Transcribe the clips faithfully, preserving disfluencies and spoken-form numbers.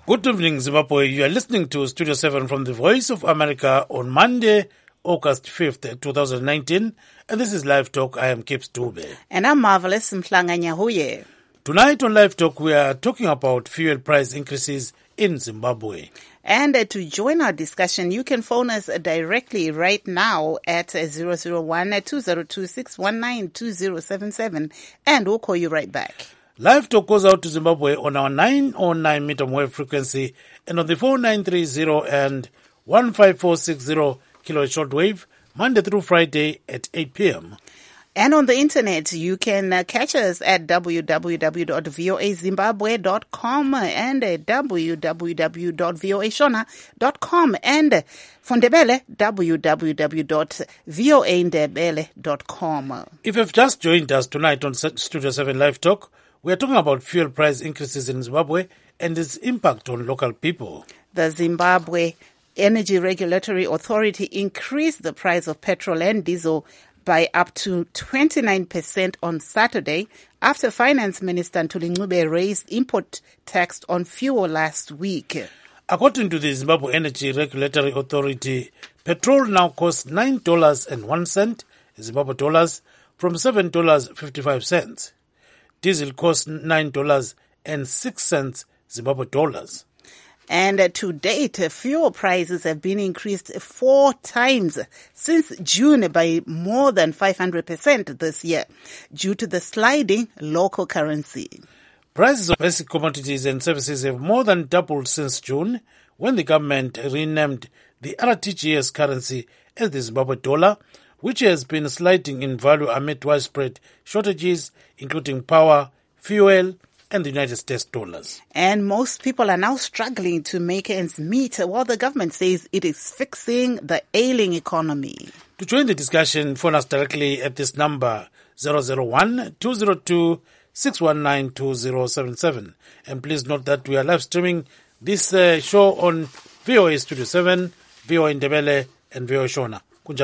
Good evening, Zimbabwe. You are listening to Studio seven from the Voice of America on Monday, August fifth, twenty nineteen. And this is Live Talk. I am Kip Stube. And I'm Marvelous Mhlanga Nyahuye. Tonight on Live Talk, we are talking about fuel price increases in Zimbabwe. And uh, to join our discussion, you can phone us directly right now at uh, zero zero one, two zero two, six one nine, two zero seven seven, and we'll call you right back. Live Talk goes out to Zimbabwe on our nine oh nine meter wave frequency and on the four nine three zero and one five four six zero kilohertz shortwave, Monday through Friday at eight p.m. And on the internet, you can uh, catch us at w w w dot voa zimbabwe dot com and uh, w w w dot voa shona dot com and uh, for Ndebele, w w w dot voa ndebele dot com. If you've just joined us tonight on Studio seven Live Talk, we are talking about fuel price increases in Zimbabwe and its impact on local people. The Zimbabwe Energy Regulatory Authority increased the price of petrol and diesel by up to twenty-nine percent on Saturday after Finance Minister Ntuli Ncube raised import tax on fuel last week. According to the Zimbabwe Energy Regulatory Authority, petrol now costs nine dollars and one cent Zimbabwe dollars from seven dollars and fifty-five cents. Diesel costs nine dollars and six cents Zimbabwe dollars. And uh, to date, uh, fuel prices have been increased four times since June by more than five hundred percent this year due to the sliding local currency. Prices of basic commodities and services have more than doubled since June, when the government renamed the R T G S currency as the Zimbabwe dollar, which has been sliding in value amid widespread shortages, including power, fuel, and the United States dollars. And most people are now struggling to make ends meet while the government says it is fixing the ailing economy. To join the discussion, phone us directly at this number, zero zero one, two zero two, six one nine, two zero seven seven. And please note that we are live streaming this uh, show on V O A Studio seven, V O A Ndebele, and V O A Shona.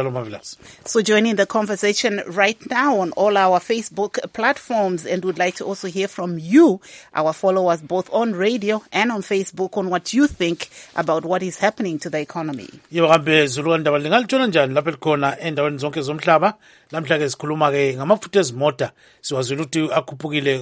So joining the conversation right now on all our Facebook platforms, and would like to also hear from you, our followers, both on radio and on Facebook, on what you think about what is happening to the economy. Namhla ke sikhuluma ke ngamafutha ezimota siwazula ukuthi akhuphukile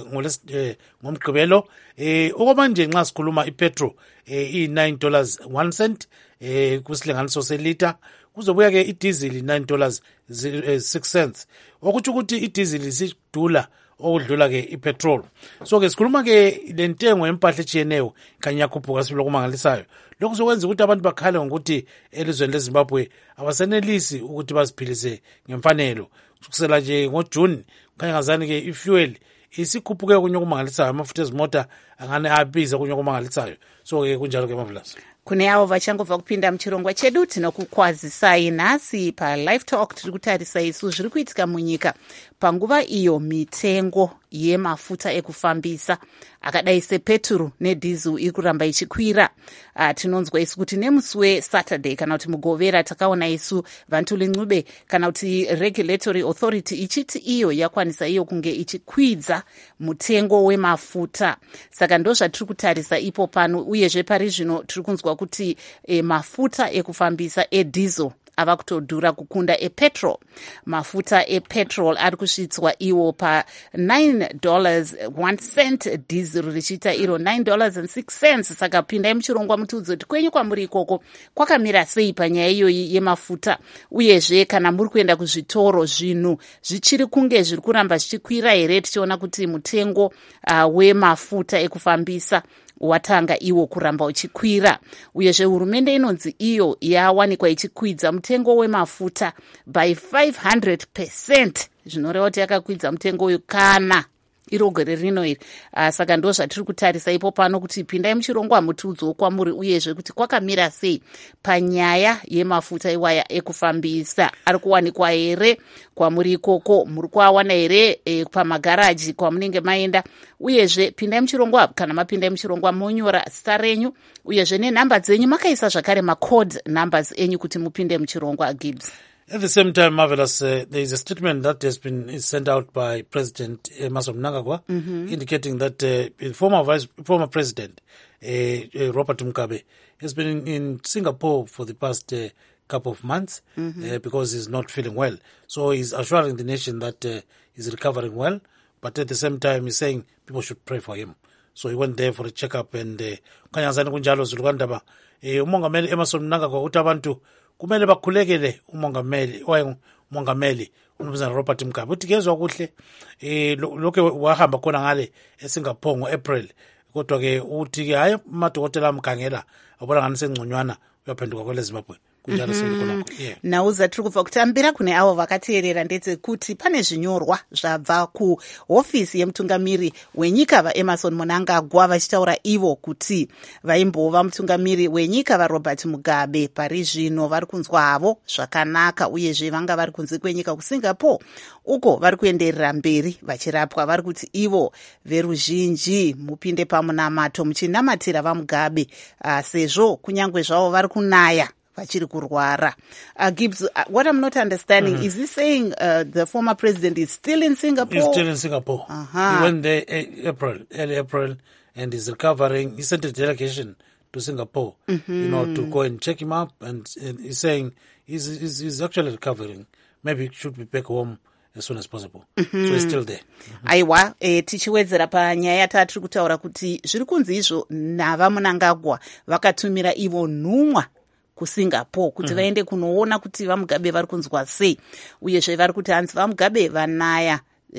ngomgqibelo eh okwamanje nxa sikhuluma ipetrol eh i nine dollars and one cent eh kusilinganiso seliter kuzobuya ke idiesel nine dollars and six cents okuthi ukuthi idiesel isidula okudlula ke ipetrol. So ke sikhuluma ke lentengo yempahla echiyeneyo kanye yakhuphuka sibilo kumangalisayo. Lokho sokwenza ukuthi abantu bakhale ngokuthi elizweni leZimbabwe abasenelisi ukuthi baziphilise ngemfanelo. Kusukela nje ngoJune khanya ngazani ke ifuel isikhuphuke kunye kumangalisayo, amafutha ezimota angane abiza kunye kumangalisayo. So ke kunjalo ke Marvelous. Kune avo vachangobva kupinda muchirongwa chedu tinokukwazisai nhasi paLive Talk tiri kutarisa isu zviri kuitika munyika panguva iyo mitengo yemafuta ekufambisa akadai sepeturu nedhizel iri kuramba ichikwira. Uh, tinonzwa isu kuti nemusi weSaturday kana kuti mugovera takaona isu Vantuli Ncube kana kuti Regulatory Authority ichiti iyo yakwanisa iyo kunge ichikwidza mutengo wemafuta. Saka ndo zvatiri kutarisa ipo pano, uyezve pari zvino tiri kunzwa kuti e, mafuta ekufambisa ediesel ava kutodhura kukunda epetrol. Mafuta epetrol ari kusvitswa iwo pa nine dollars and one cent, diesel richiita iro nine dollars and six cents. Saka pindai muchirongwa mutiudze kuti kwenyu kwamuri ikoko kwakamira sei panyaya iyoyi yemafuta, uyezve kana muri kuenda kuzvitoro zvinhu zvichiri kunge zviri kuramba zvichikwira here, tichiona kuti mutengo uh, wemafuta ekufambisa watanga iwo kuramba uchikwira. Uyezve hurumende inonzi iyo yawanikwa ichikwidza mutengo wemafuta by five hundred percent, zvinoreva kuti yakakwidza mutengo uyu kana iro gore rino iri. Uh, saka ndo zvatiri kutarisa ipo pano kuti pindai muchirongwa mutiudzewo kwamuri, uyezve kuti kwakamira sei panyaya yemafuta iwaya ekufambisa. Ari kuwanikwa here kwamuri ikoko? Muri kuawana here e, pamagaraji kwamunenge maenda? Uyezve pindai muchirongwa, kana mapindai muchirongwa monyora zita renyu uyezve nenhamba dzenyu, makaisa zvakare macode numbers enyu kuti mupinde muchirongwa. Gibbs. At the same time, Marvelous, uh, there is a statement that has been sent out by President Emmerson Mnangagwa, mm-hmm. indicating that uh, the former vice, former president, uh, Robert Mugabe has been in, in Singapore for the past uh, couple of months mm-hmm. uh, because he's not feeling well. So he's assuring the nation that uh, he's recovering well, but at the same time he's saying people should pray for him. So he went there for a checkup and kanyazani kunjalo zulukandaba umongameli Emmerson Mnangagwa uthi abantu kumele bakhulekele umongameli owaye umongameli uMnumzana Robert Mugabe uthi kezwe kuhle eh lokho wahamba khona ngale eSingapore ngoApril kodwa ke uthi ke hayi amadokotela amkhangela abona ngani sengconywana uyaphenduka kwele Zimbabwe. Mm-hmm. Yeah. Nauza tiri kubva kutambira kune avo vakateerera ndedzekuti pane zvinyorwa zvabva kuhofisi yemutungamiri wenyika vaEmmerson Mnangagwa vachitaura ivo kuti vaimbova mutungamiri wenyika vaRobert Mugabe pari zvino vari kunzwa havo zvakanaka uyezve vanga vari kunze kwenyika kuSingapore uko vari kuenderera mberi vachirapwa. Vari kuti ivo veruzhinji mupinde pamunamato muchinamatira vaMugabe uh, sezvo kunyange zvavo vari kunaya vachiri kurwara. Uh, Gibbs, uh, what I'm not understanding, mm-hmm. is he saying uh, the former president is still in Singapore? He's still in Singapore. Uh-huh. He went there April, early April, and he's recovering. He sent a delegation to Singapore, mm-hmm. you know, to go and check him up, and, and he's saying he's, he's, he's actually recovering. Maybe he should be back home as soon as possible. Mm-hmm. So he's still there. Mm-hmm. Aiwa, e, tichiwedzera panyaya yatatiri kutaura kuti zviri kunzi izvo nava Mnangagwa vakatumira ivo nhumwa kuSingapore kuti mm-hmm. vaende kunoona kuti vaMugabe vari kunzwa sei uyezve vari kuti hanzi vaMugabe vanaya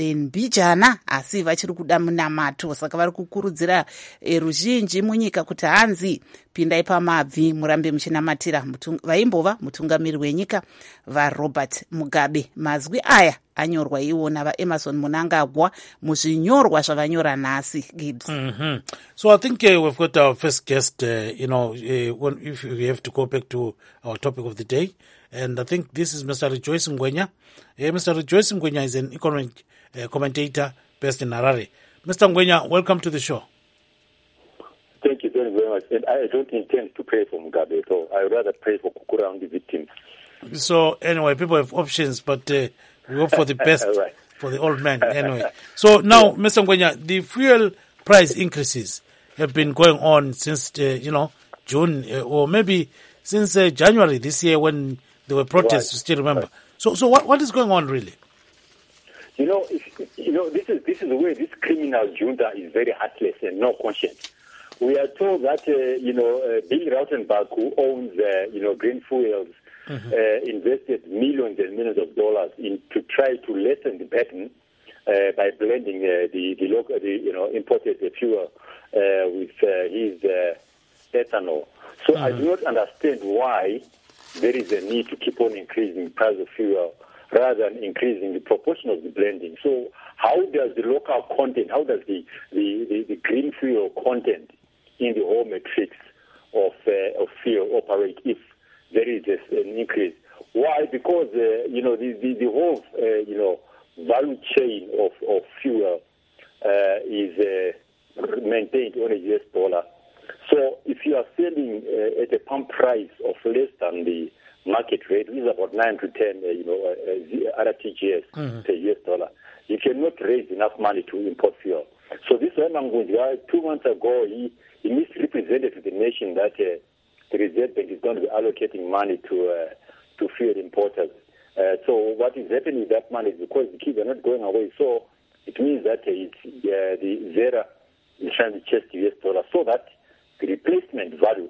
mbijana asi vachiri kuda munamato. Saka vari kukurudzira e, ruzhinji munyika kuti hanzi pindai pamabvi murambe muchinamatira vaimbova mutungamiri wenyika vaRobert Mugabe. Mazwi aya anyorwa iwona vaEmmerson Mnangagwa muzvinyorwa zvavanyora nhasi. Gibbs. Mm-hmm. So I think uh, we've got our first guest, uh, you know, uh, when, if we have to go back to our topic of the day, and I think this is Mister Rejoice Ngwenya. Uh, Mister Rejoice Ngwenya is an economic uh, commentator based in Harare. Mister Ngwenya, welcome to the show. Thank you very, very much. And I don't intend to pray for Mugabe, so I would rather pray for Kukura and the victims. So anyway, people have options, but uh, we hope for the best right. for the old man anyway. So now, yeah. Mister Ngwenya, the fuel price increases have been going on since, uh, you know, June uh, or maybe since uh, January this year when there were protests, right. you still remember. Right. So so what what is going on really? You know, if, you know, this is this is the way this criminal junta is very heartless and no conscience. We are told that, uh, you know, uh, Bill Rautenbach, who owns, uh, you know, Green Fuels, mm-hmm. uh, invested millions and millions of dollars in to try to lessen the burden uh, by blending uh, the the local, the you know, imported fuel uh, with uh, his uh, ethanol. So mm-hmm. I do not understand why there is a need to keep on increasing the price of fuel rather than increasing the proportion of the blending. So how does the local content, how does the the, the, the green fuel content in the whole matrix of uh, of fuel operate if there is a, an increase? Why? Because uh, you know the the, the whole uh, you know value chain of of fuel uh, is uh, maintained on a U S dollar. So if you are selling uh, at a pump price of less than the market rate, which is about nine to ten, uh, you know, uh, R T G S mm-hmm. per U S dollar, you cannot raise enough money to import fuel. So this one, two months ago, he, he misrepresented to the nation that uh, the Reserve Bank is going to be allocating money to uh, to fuel importers. Uh, so what is happening with that money is because the kids are not going away. So it means that uh, it's, uh, the Zera is trying to chase the U S dollar so that the replacement value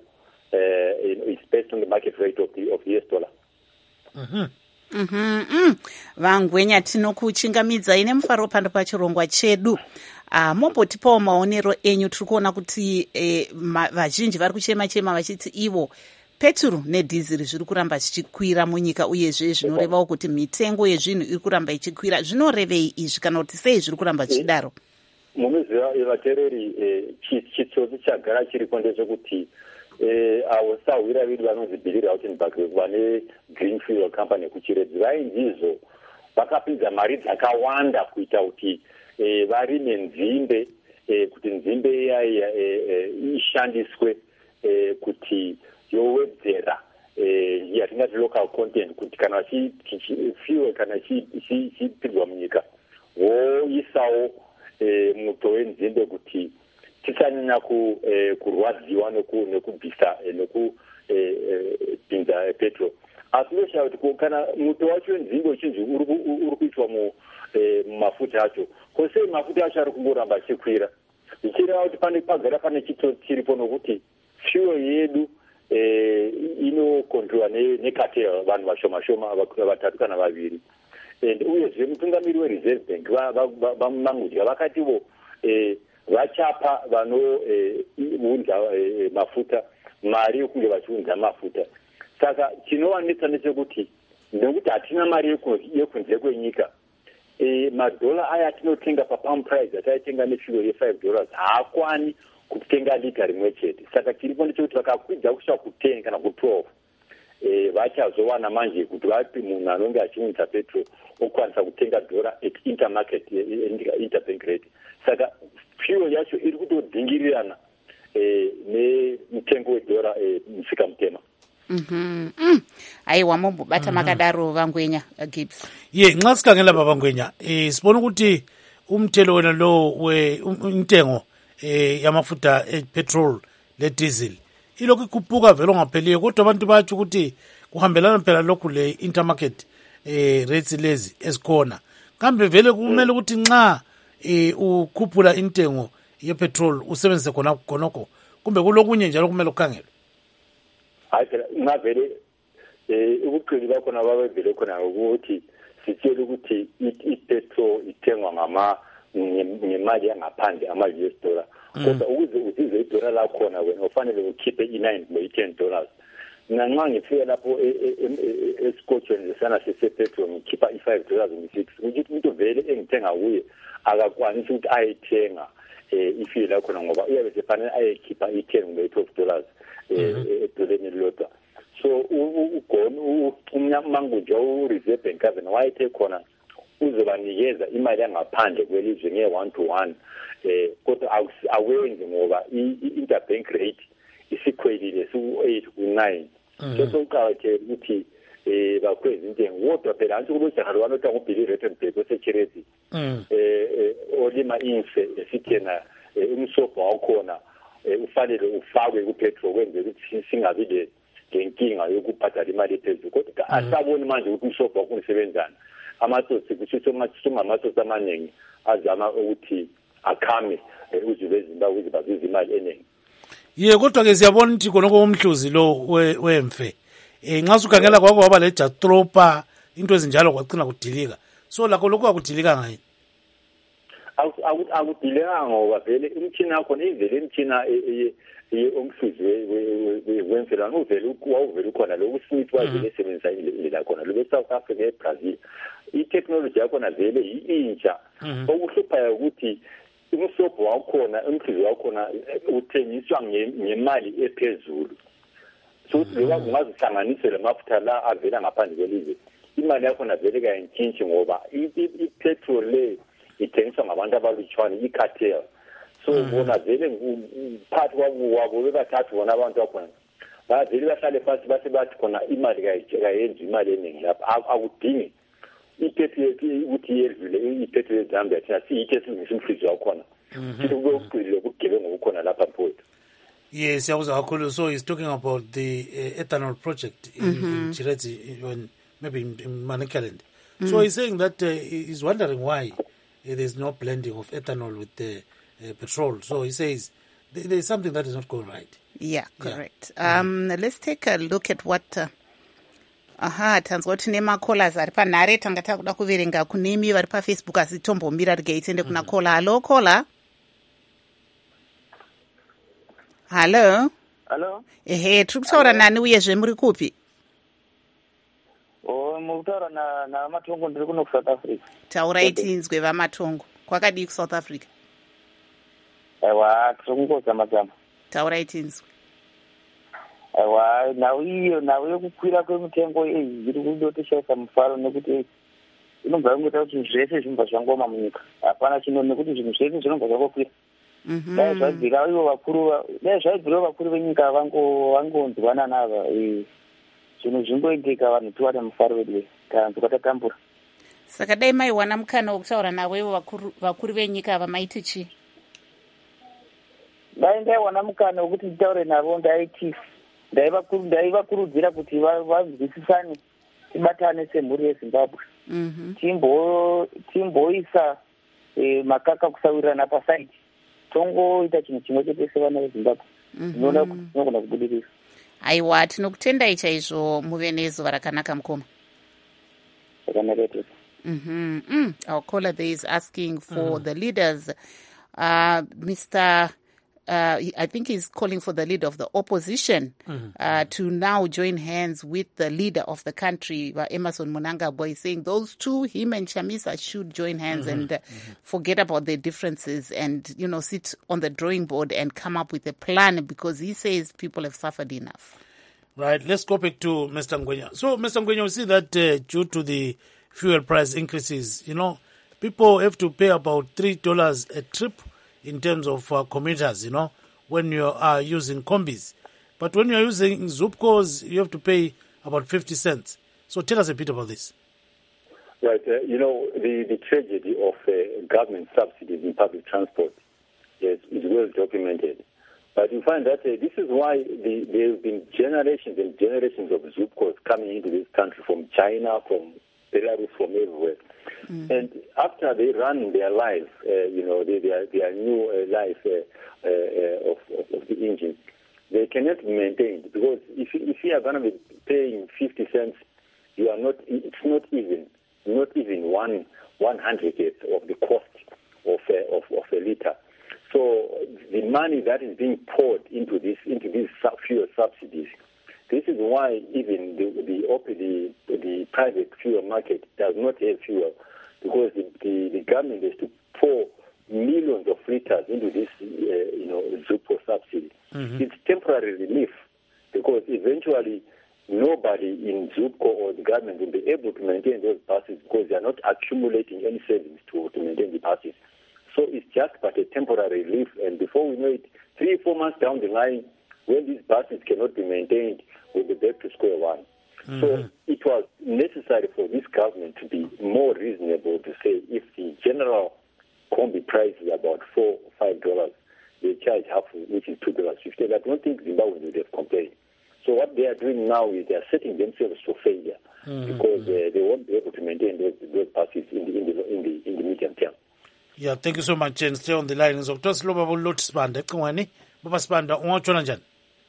uh, is based on the market rate of the of the U S dollar. Mm-hmm. Mm-hmm. Vangwenya tinokuchingamidzai nemufaro pano pachirongwa chedu. Uh, mombotipawo maonero enyu. Tiri kuona kuti eh, vazhinji vari kuchema chema vachiti ivo peturu nedhiziri zviri kuramba zvichikwira munyika uyezve zvinorevawo kuti mitengo yezvinhu iri kuramba ichikwira. Zvinorevei izvi kana kuti sei zviri kuramba zvichidaro? Munoziva vateereri chitsotsi chagara chiripo ndechekuti avo sahwira vedu vanonzi Bill Rautenbach vane Green Fuel Company kuchiredzi vainzizvo vakapinza mari dzakawanda kuita kuti varime nzimbe kuti nzimbe iya ishandiswe kuti yowedzera yatingati local content kuti kana fuel kana chipinzwa munyika voisawo muto wenzimbe kuti tisanyanya ku eh, kurwadziwa neku nekubvisa eh, neku eh, eh, pinza petrol asi ndoshauri kuti kana muto wacho nzingo ichinzi uri kuitwa mu eh, mafuta acho kose mafuta acho ari kungoramba achikwira ichireva kuti pane pagara pane chito chiripo nokuti fuel yedu eh, inokontrolwa necartel vanhu vashoma shoma vatatu kana vaviri and uyezve mutungamiri wereserve bank vamangudya vakativo eh, vachapa vanounza eh, eh, mafuta mari yekunge vachiunza mafuta saka chinovanetsa ndechekuti nekuti hatina mari yekunze kwenyika e, madhola aya atinotenga papump price ataitenga nefuel yefive dollars haakwani kutenga lita rimwe chete saka chiripo ndechekuti vakakwidza kusvika kuten kana kutwelve e, vachazowana manje kuti vapi munhu anonge achiunza petrol okwanisa kutenga dhora at intermarket interbank rate saka fuel yacho iri kutodhingirirana e, nemutengo wedhora e, musika mutema. Mhm. Mm. Aiwa mumbobata makadaro Vangwenya Gibbs. Ye nxa sikhangela babangwenya eh sibona ukuthi umthelo wena lo we intengo eh yamafuta epetrol le diesel ilokhu ikhuphuka velo ngapheliyo kodwa abantu bathi ukuthi kuhambelana phela lokhu le intermarket eh rates lezi esikhona kambe vele kumele ukuthi nxa eh ukhuphula intengo yepetrol usebenzise khona khonoko kumbe kulokunye njalo kumele ukhangelwe. Hayi phela ngavele eh ubuqili bakhona babevele khona ukuthi sitshela ukuthi ipetrol ithengwa ngama ngemali yangaphandle ama U S dollar kodwa ukuze usize idollar lakhona wena ufanele ukhiphe i nine kumbe i ten dollars nanxa ngifika lapho eScotland lesana sepetrol ngikhipha i five dollars ngi six ukuthi umuntu vele engithenga kuye akakwanisi ukuthi ayithenga eh ifile lakhona ngoba uyabe sefanele ayekhipha i ten kumbe twelve dollars edoleni lodwa so ugona umnyamangujo ureserve bank governor wayethe khona uzobanikeza imali yangaphandle kwelizwe nge one to one eh kodwa awenzi ngoba i-interbank rate isikhwelile su eight ku nine so uqabathe ukuthi eh bakwezi intengo kodwa phela anti kulojaha lwanota ngubhili rate and base security eh olima inse esithena umsobo wakhona ufanele ufakwe kupetrol kwenze ukuthi singabi lenkinga yokubhadala imali ephezulu kodwa asaboni manje ukuthi umsobo wakho usebenzana amatsotsi kusho ngamatsotsi amaningi azama ukuthi akhame uzulu eZimbabwe ukuthi bazuze imali eningi. Ye kodwa ke siyabona ukuthi konoko umhluzi lo wemfe eh nxa sukhangela kwakho waba le jatropa into ezinjalo kwagcina kudilika so lakho lokho akudilika ngayi akudileka ngoba vele imtshina yakho ivele imtshina omhluzi wemfela novele wawuvele khona lo Smith wavele esebenza indlela khona lo South Africa eBrazil i-technology yakhona vele intsha okuhluphayo ukuthi umsobho wakhona umhluzi wakhona uthengiswa ngemali ephezulu so loba ungazihlanganise lemafutha la avela ngaphandle kwelizwe imali yakhona vele kayintshintshi ngoba i-petrol le ithengiswa ngabantu abalutshwana i-cartel so bona vele phakathi kwabo bebathathu bona abantu bakhona bavele bahlale phansi base bathi khona imali kayenzi imali eningi lapha akudingi ipetrol ukuthi yedlule ipetrol eZambia thina siyithe singisimhlizi wakhona sithi kube uqile ukugebe ngokukhona lapha mfowethu. Yes, I was kakhulu. So he's talking about the uh, ethanol project in, mm-hmm. in Chirezi, in, maybe in, in Manicaland. Mm-hmm. So he's saying that uh, he's wondering why uh, there's no blending of ethanol with the uh, petrol. So he says th- there's something that is not going right. Yeah, correct. Yeah. Um, mm-hmm. Let's take a look at what... Uh, aha tanzwa kuti nemakolazi ari panhare tanga takuda kuverenga kunemi vari pafacebook asi tombomira rege itende kuna kola. Halo kola. Halo. Halo. Ehe, tiri kutaura nani uyezve muri kupi? Oh, muri kutaura na na Matongo ndiri kuno kuSouth Africa. Taurai tinzwe vaMatongo. Kwakadii kuSouth Africa? Aiwa, tiri kungozama zama. Taurai tinzwe. Aiwa, nhau iyo nhau yekukwira kwemitengo iyi zviri kundotishayisa mufaro nekuti inobva yangoita kuti zvese zvinobva zvangoma munyika. Hapana chino nekuti zvinhu zvese zvinobva zvakokwira. Dai zvabvira ivo vakuru dai zvaibvira vakuru venyika vango vangonzwana nava zvinhu zvingoitika vanhu tiwane mufaro wedu kana tukatatambura. Saka dai maiwana mukana wokutaura navo ivo vakuru vakuru venyika ava maiti chii? dai ndaiwana mukana wekuti nditaure navo ndaiti ndaivakurudzira kuti vanzwisisane tibatane semhuri yezimbabwe timboisa makaka kusawirirana pasaidi tongoita chinhu chimwe chete sevana vezimbabwe inoona kuti tinogona kubudirira. Aiwa, tinokutendai chaizvo muve nezuva rakanaka mukoma. Mm-hmm. Mm. Our caller there is asking for mm. the leaders. Uh, Mister Uh, I think he's calling for the leader of the opposition mm-hmm. uh, to now join hands with the leader of the country, uh, Emmerson Mnangagwa, is saying those two, him and Chamisa, should join hands mm-hmm. and uh, mm-hmm. forget about their differences and, you know, sit on the drawing board and come up with a plan, because he says people have suffered enough. Right. Let's go back to Mister Ngwenya. So, Mister Ngwenya, we see that uh, due to the fuel price increases, you know, people have to pay about three dollars a trip in terms of uh, commuters, you know, when you are using combis. But when you are using Zupcos, you have to pay about fifty cents. So tell us a bit about this. Right. Uh, you know, the, the tragedy of uh, government subsidies in public transport is, is well documented. But you find that uh, this is why the, there have been generations and generations of Zupcos coming into this country from China, from Belarus, from everywhere. Mm. And after they run their life, uh, you know, their, their, their new uh, life uh, uh, of, of, of the engine, they cannot be maintained, because if, if you are going to be paying fifty cents, you are not, it's not even, not even one one hundredth of the cost of a, of, of a liter. So the money that is being poured into this, into these fuel subsidies, this is why even the the, the the private fuel market does not have fuel, because the, the, the government has to pour millions of liters into this, uh, you know, Zupco subsidy. Mm-hmm. It's temporary relief, because eventually nobody in Zupco or the government will be able to maintain those buses, because they are not accumulating any savings to, to maintain the buses. So it's just but a temporary relief, and before we know it, three, four months down the line, when these buses cannot be maintained, we'll be back to square one. Mm-hmm. So it was necessary for this government to be more reasonable, to say if the general combi price is about four or five dollars, they charge half, which is two dollars fifty. I don't think Zimbabwe would have complained. So what they are doing now is they are setting themselves for failure, mm-hmm. because uh, they won't be able to maintain those, those buses in the in the in the in the medium term. Yeah, thank you so much, and stay on the line. So, to slow baba lot spanda kwani baba spanda ungachona njani?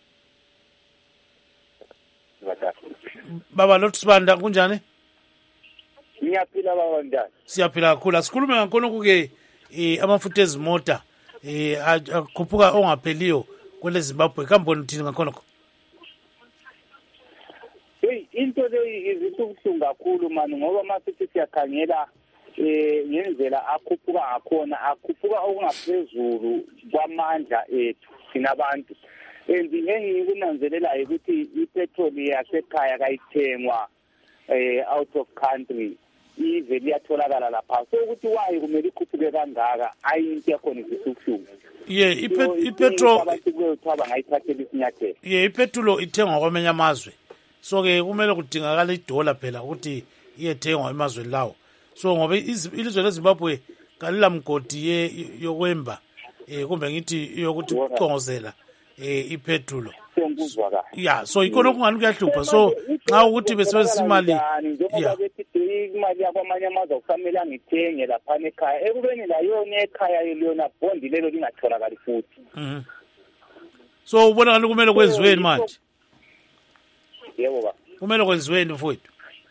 Baba lot spanda kunjani? Ngiyaphila baba ndani. Siyaphila kakhulu. Sikhulume ngakhona kuke eh amafutha ezimota eh akhuphuka ongapheliyo kwele Zimbabwe. Kamboni uthini ngakhona? Hey, into le izibuhlungu kakhulu mani, ngoba masithi siyakhangela eh ngenzela akhuphuka ngakhona akhuphuka okungaphezulu kwamandla ethu sina abantu. And engikunanzelela ukuthi ipetrol yasekhaya kayithengwa eh out of country ize liyatholakala lapha, so ukuthi wayi kumele ikhuphuke kangaka ayinto yakhona isibuhlungu. Yeah, ipetrol abantu kuyotshaba ngayithathela isinyathelo. Yeah, ipetrol ithengwa kwamanye amazwe, so ke kumele kudingakala idola phela ukuthi iyethengwa emazweni lawo. So ngoba ilizwe leZimbabwe kalila mgodi ye yokwemba eh kumbe ngithi yokuthi ucongozela eh ipetrol. Yeah, so ikona okungani kuyahlupha. So xa ukuthi besebenzisa imali, yeah, imali yakwamanye amazwe kufanele ngithenge lapha ekhaya, ekubeni la yona ekhaya yona bondi lelo lingatholakali futhi. Mhm. So ubona ngani kumele kwenziweni manje? Yebo ba. Kumele kwenziweni mfowethu?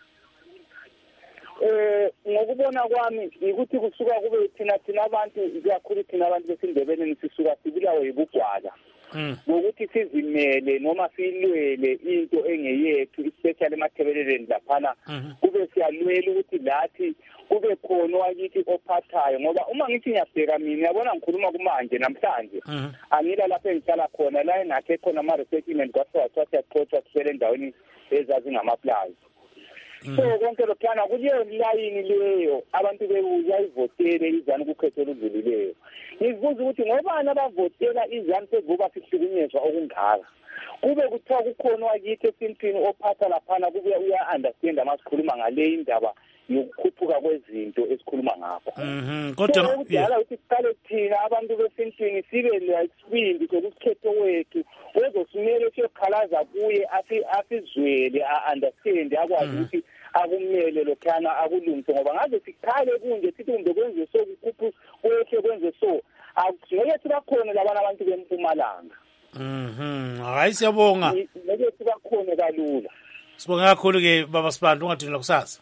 Eh ngokubona kwami ukuthi kusuka kube thina thina abantu iyakhulu thina abantu besindebeleni sisuka sibilawe yibugwala. Mm. Ngokuthi sizimele noma silwele into engeyethu, especially emathebeleleni laphana, kube siyalwela ukuthi lathi kube khona wakithi ophathayo, ngoba uma ngithi ngiyabheka mina yabona ngikhuluma kumanje namhlanje angila lapha engihlala khona la engakhe khona ama resettlement kwathiwa kwathi yaqothwa kusele endaweni ezazi ngamaplaza. So konke lokhana kuleyo line leyo abantu bebuya ivotele izana ukukhethela udlulileyo. ngizibuza ukuthi ngobani abavotela izanu sevuka sihlukunyezwa okungaka kube kuthiwa kukhona wakithi esintwini ophatha laphana kube uya-understand amasikhuluma ngale indaba yokukhuphuka kwezinto esikhuluma ngapho kodwa kudala ukuthi siqale thina abantu besintwini sibe lesibindi sokusikhetho wethu ozosimele siyokhalaza kuye asizwele a-understand akwazi ukuthi akumele lokhana akulungise ngoba ngaze sikhale kunje sithi kumbe kwenze so kukhuphu kwehle kwenze so ngeke sibakhona labana abantu bempumalanga mhm hayi siyabonga ngeke sibakhona kalula sibonga kakhulu-ke baba Sibanda ungadinela kusasa.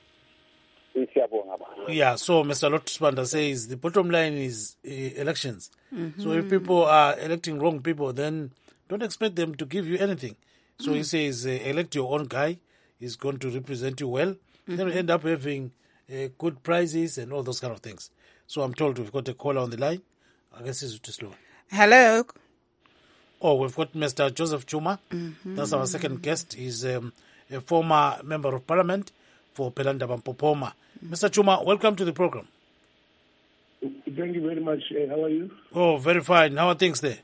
Yeah, so Mister Lot Sibanda says the bottom line is uh, elections. Mm-hmm. So if people are electing wrong people, then don't expect them to give you anything. So mm. he says, uh, elect your own guy. He's going to represent you well. Mm-hmm. Then we end up having uh, good prizes and all those kind of things. So I'm told we've got a caller on the line. I guess it's too slow. Hello. Oh, we've got Mister Joseph Chuma. Mm-hmm. That's our second guest. He's um, a former member of parliament for Pelanda Bampopoma. Mister Chuma, welcome to the program. Thank you very much. Uh, how are you? Oh, very fine. How are things there?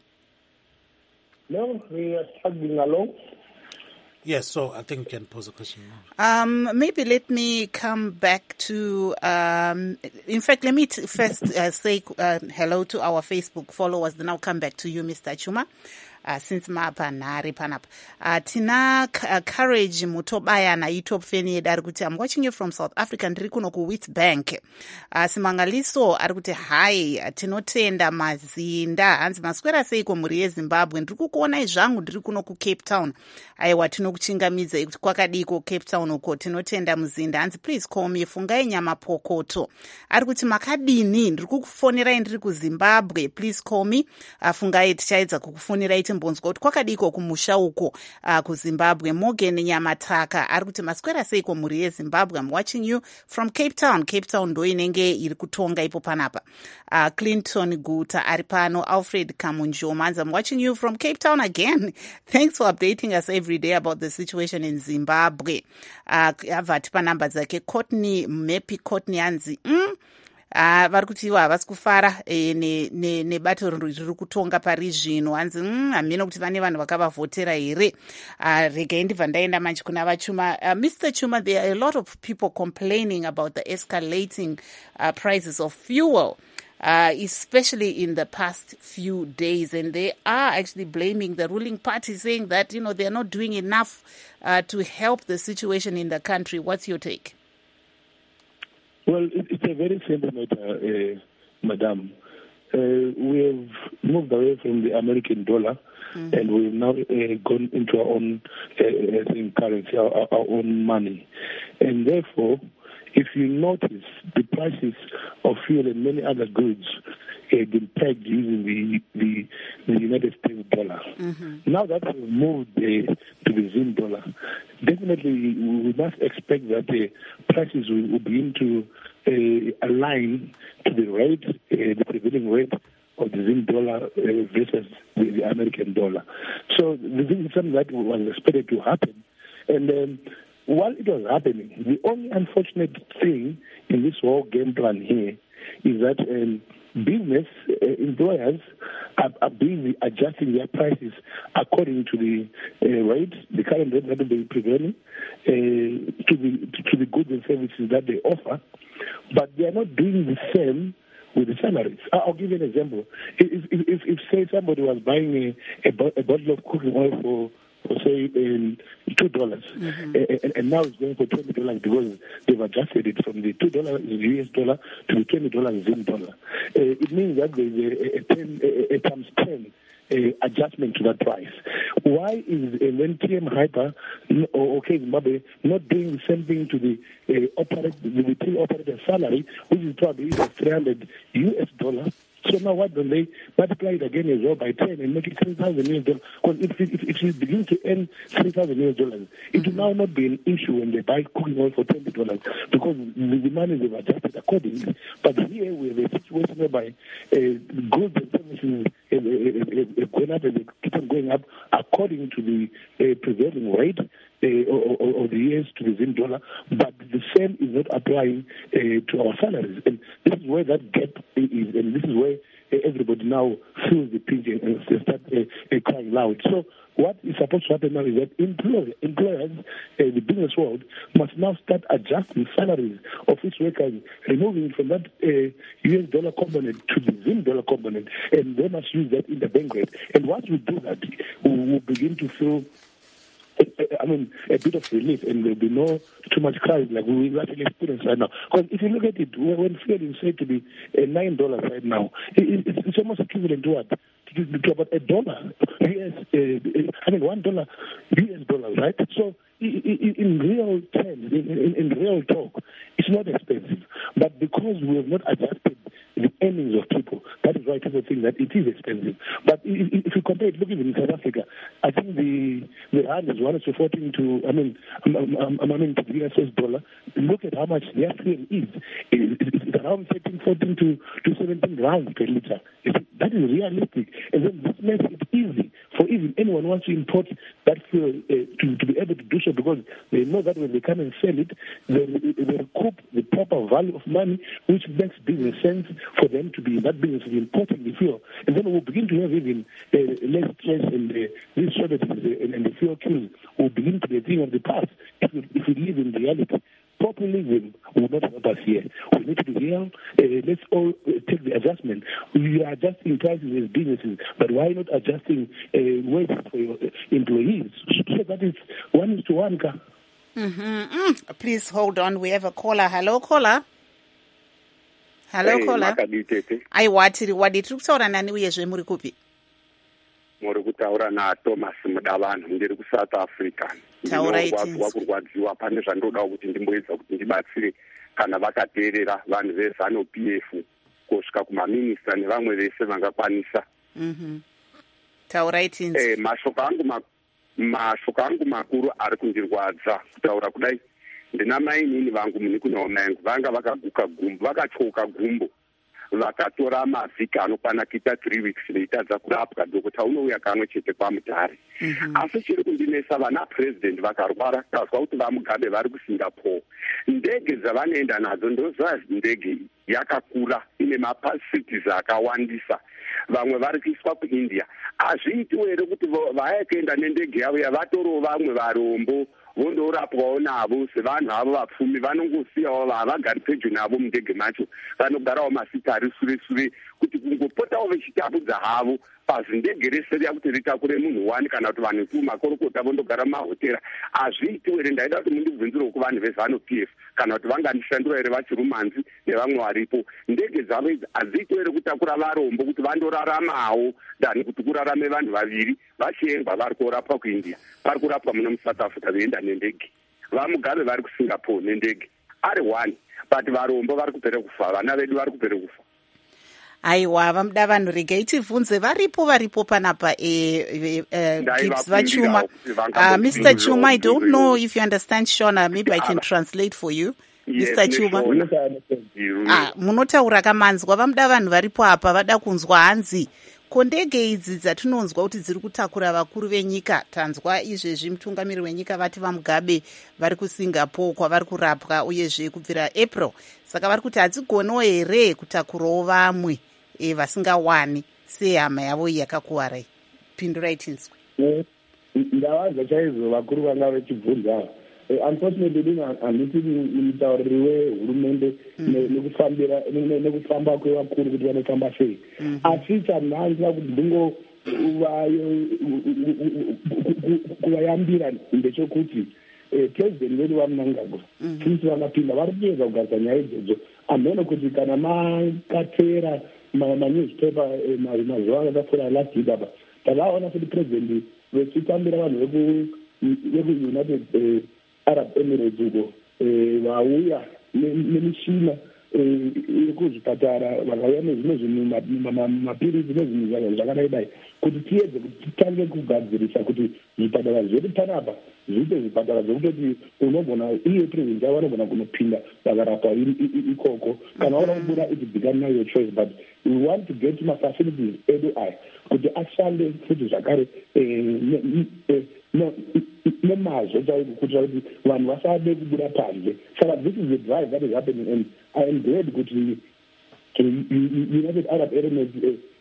No, we are struggling along. Yes, so I think we can pose a question now. Um, maybe let me come back to, um, in fact, let me t- first uh, say uh, hello to our Facebook followers, then I'll come back to you, Mister Chuma. Uh, since mapa nari panapa uh, tina uh, Courage Mutobaya na YouTube feni ari kuti I'm watching you from South Africa ndiri kuno ku Witbank uh, Simangaliso ari kuti hai uh, tinotenda mazinda hanzi maswera seiko muri yeZimbabwe ndiri kukuonai zvangu ndiri kuno ku Cape Town aiwa tinokuchingamidza kuti kwakadiko Cape Town uko tinotenda muzinda hanzi please call me fungai nyama pokoto ari kuti makadini ndiri kukufonerai ndiri kuZimbabwe please call me uh, fungai tichaedza kukufonirai mbonzwa kuti kwakadiko kumusha uko uh, kuZimbabwe. Morgan Nyamataka ari kuti maswera seiko muri yeZimbabwe. I'm watching you from Cape Town. Cape Town ndo inenge iri kutonga ipo panapa. Uh, Clinton Guta ari pano. Alfred Kamunjomanzi, I'm watching you from Cape Town again. Thanks for updating us every day about the situation in Zimbabwe. Uh, avati panamba dzake Courtney Mepi Courtney anzi mm? Uh, vari kuti ivo havasi kufara e, nebato ne, ne riri kutonga pari zvino hanzi mm, hamina kuti vane vanhu vakavavhotera here uh, regai ndibva ndaenda manje kuna vachuma uh, Mister Chuma, there are a lot of people complaining about the escalating uh, prices of fuel uh, especially in the past few days, and they are actually blaming the ruling party, saying that, you know, they're not doing enough uh, to help the situation in the country. What's your take? Well, it's a very simple matter, uh, Madam. Uh, we have moved away from the American dollar, mm-hmm. and we've now uh, gone into our own uh, currency, our, our own money. And therefore, if you notice, the prices of fuel and many other goods have been pegged using the the, the United States dollar. Mm-hmm. Now that we've moved uh, to the Zim dollar, definitely we must expect that the uh, prices will, will begin to uh, align to the rate, uh, the prevailing rate of the Zim dollar uh, versus the, the American dollar. So this is something that was expected to happen. And um, while it was happening, the only unfortunate thing in this whole game plan here is that um, business uh, employers are, are busy adjusting their prices according to the uh, rate, the current rate that will be prevailing, uh, to the to the goods and services that they offer, but they are not doing the same with the salaries. I'll give you an example. If, if, if, if say, somebody was buying a, a, a bottle of cooking oil for for say um, two dollars, mm-hmm. and, and now it's going for twenty dollars because they've adjusted it from the two dollars U S dollar to the twenty dollars Zim dollar. Uh, it means that there's a, a, ten, a, a times ten uh, adjustment to that price. Why is uh, when T M Hyper or OK Zimbabwe not doing the same thing to the uh, operate the till operator salary, which is probably three hundred U S dollar? So now why don't they multiply it again as well by ten and make it three thousand U S dollars? Because if, if, if you begin to earn three thousand U S dollars, it will now not be an issue when they buy cooking oil for twenty dollars because the demand is adjusted accordingly. But here we have a situation whereby uh, goods and services have, have, have, have gone up and they keep on going up according to the uh, prevailing rate. Uh, or, or, or the years to the Zim dollar, but the same is not applying uh, to our salaries. And this is where that gap is, and this is where uh, everybody now feels the pinch and, and start uh, uh, crying loud. So what is supposed to happen now is that employers, employers uh, the business world, must now start adjusting salaries of its workers, removing from that uh, U S dollar component to the Zim dollar component, and they must use that in the bank rate. And once we do that, we will begin to feel, I mean, a bit of relief, and there'll be no too much crying like we actually experience right now. Because if you look at it, when fuel is said to be uh, nine dollars right now, it, it's, it's almost equivalent to what? To, to about a dollar U S. Uh, I mean, one dollar U S dollars, right? So in, in real terms, in, in, in real talk, it's not expensive. But because we have not adjusted the earnings of people, that is why people think that it is expensive. But if, if you compare it, look even in South Africa, I think the the rand is one to fourteen to, I mean, I'm, I'm, I mean to the U S dollar. Look at how much their fuel is. It, it, it's around thirteen, fourteen to, to seventeen rand per liter. That is realistic. And then this makes it easy for even anyone who wants to import that fuel uh, to, to be able to do so, because they know that when they come and sell it, they, they recoup the proper value of money, which makes business sense for them to be in that business of importing the fuel. And then we'll begin to have even uh, less stress, and uh, these shortages and, and the fuel queues will begin to be a thing of the past if we, if we live in reality. Populism will not help us here. We need to be real. Uh, let's all uh, take the adjustment. We are adjusting prices as businesses, but why not adjusting uh, wages for your uh, employees? So that is one is to one. Mm-hmm. Mm. Please hold on. We have a caller. Hello, caller. Hello, hey, caller. Aiwa, tiri wadi tiri kutaura nani uyezve muri kupi? Muri kutaura na Thomas Mudavanhu, ndiri ku South Africa. Taura itinzi. Wakurwadziwa pane zvandoda kuti ndimboedza kuti ndibatsire kana vakateerera vanhu veZanu P F kusvika kumaminista nevamwe vese vangakwanisa. Mhm. Taura itinzi. Eh, mashoko angu ma mashoko angu makuru ari kundirwadza kutaura kudai. Ndina mai nini vangu muni kunaona yangu vanga vakaguka gumbo, vakatyoka gumbo. Vakatora mavhiki anokwana kuita three weeks veitadza kurapwa, dhokota unouya kamwe chete kwamutare. Asi chiri kundinesa, vana president vakarwara, kazwa kuti vaMugabe vari kuSingapore. Ndege dzavanoenda nadzo ndoziva ndege yakakura ine mapacities akawandisa. Vamwe vari kuiswa kuIndia. Hazviitiwo here kuti vaya kuenda nendege yavo yavatorowo vamwe varombo vondorapwawo navo sevanhu avo vapfumi, vanongosiyawo havagari pedyo navo mundege macho, vanogarawo masita ari sure sure, kuti kungopotawo vechitabudza havo pazindege rese riya kuti ritakure munhu wani kana kuti vanhu tu makorokota vondogara mumahotera. Hazviitiwo here. Ndaida kuti mundibvunzirewo kuvanhu veZanu P F kana kuti vangandishandura here vachirumanzi nevamwe varipo. Ndege dzavo idzi hadziitiwo here kutakura varombo kuti vandoraramawo dani kuti kurarame vanhu vaviri vachiengwa vari korapwa kuIndia, vari kurapwa muno muSouth Africa veienda nendege. VaMugabe vari kuSingapore nendege ari one, but varombo vari kupere kufa, vana vedu vari kupere kufa. Aiwa, vamuda vanhu regai tivhunze varipo varipo panapa eh, eh, Gibbs Vachuma. Uh, Mister Chuma, I don't know if you understand Shona, maybe I can translate for you. Yes, Mister Chuma. Ah, munotaura kamanzwa, vamuda vanhu varipo apa vada kunzwa hanzi. Kondege idzi dzatinonzwa kuti dziri kutakura vakuru venyika, tanzwa izvezvi mutungamiri wenyika vati vaMugabe vari kuSingapore kwavari kurapwa uyezve kubvira April. Saka vari kuti hadzigonewo here kutakurawo vamwe e, vasingawani sehama yavo iyi yakakuwarai. Pindurai tinzwe. Ndavanza chaizvo vakuru vanga vechibvunza. Unfortunately, ndina handiti mutauriri wehurumende nekufambira nekufamba kwevakuru kuti vanofamba sei. Asi chamhanza kuti ndingo kuvayambira ndechekuti president vedu vaMnangagwa since vakapinda vari kuedza kugadza nyaya idzodzo. Ameno kuti kana makatera manewspaper mazuva akapfuura last week apa, takaona kuti president vechitambira vanhu vekuunited Arab Emirates uko vauya nemishina yekuzvipatara, vakauya nezvimwe zvinhu mapirisi nezvinhu zvakadai dai, kuti tiedze kuti titange kugadzirisa kuti zvipatara zvedu panapa zviite zvipatara zvekutoti unogona iye president avo vanogona kunopinda vakarapwa ikoko kana vaona kubuda it become now your choice, but we want to get mafacilities edu aya kuti ashande futi zvakare nemazvo chaiko kuitira kuti vanhu vasade kubuda panze. Saka this is the drive that is happening, and I am glad kuti United Arab Emirates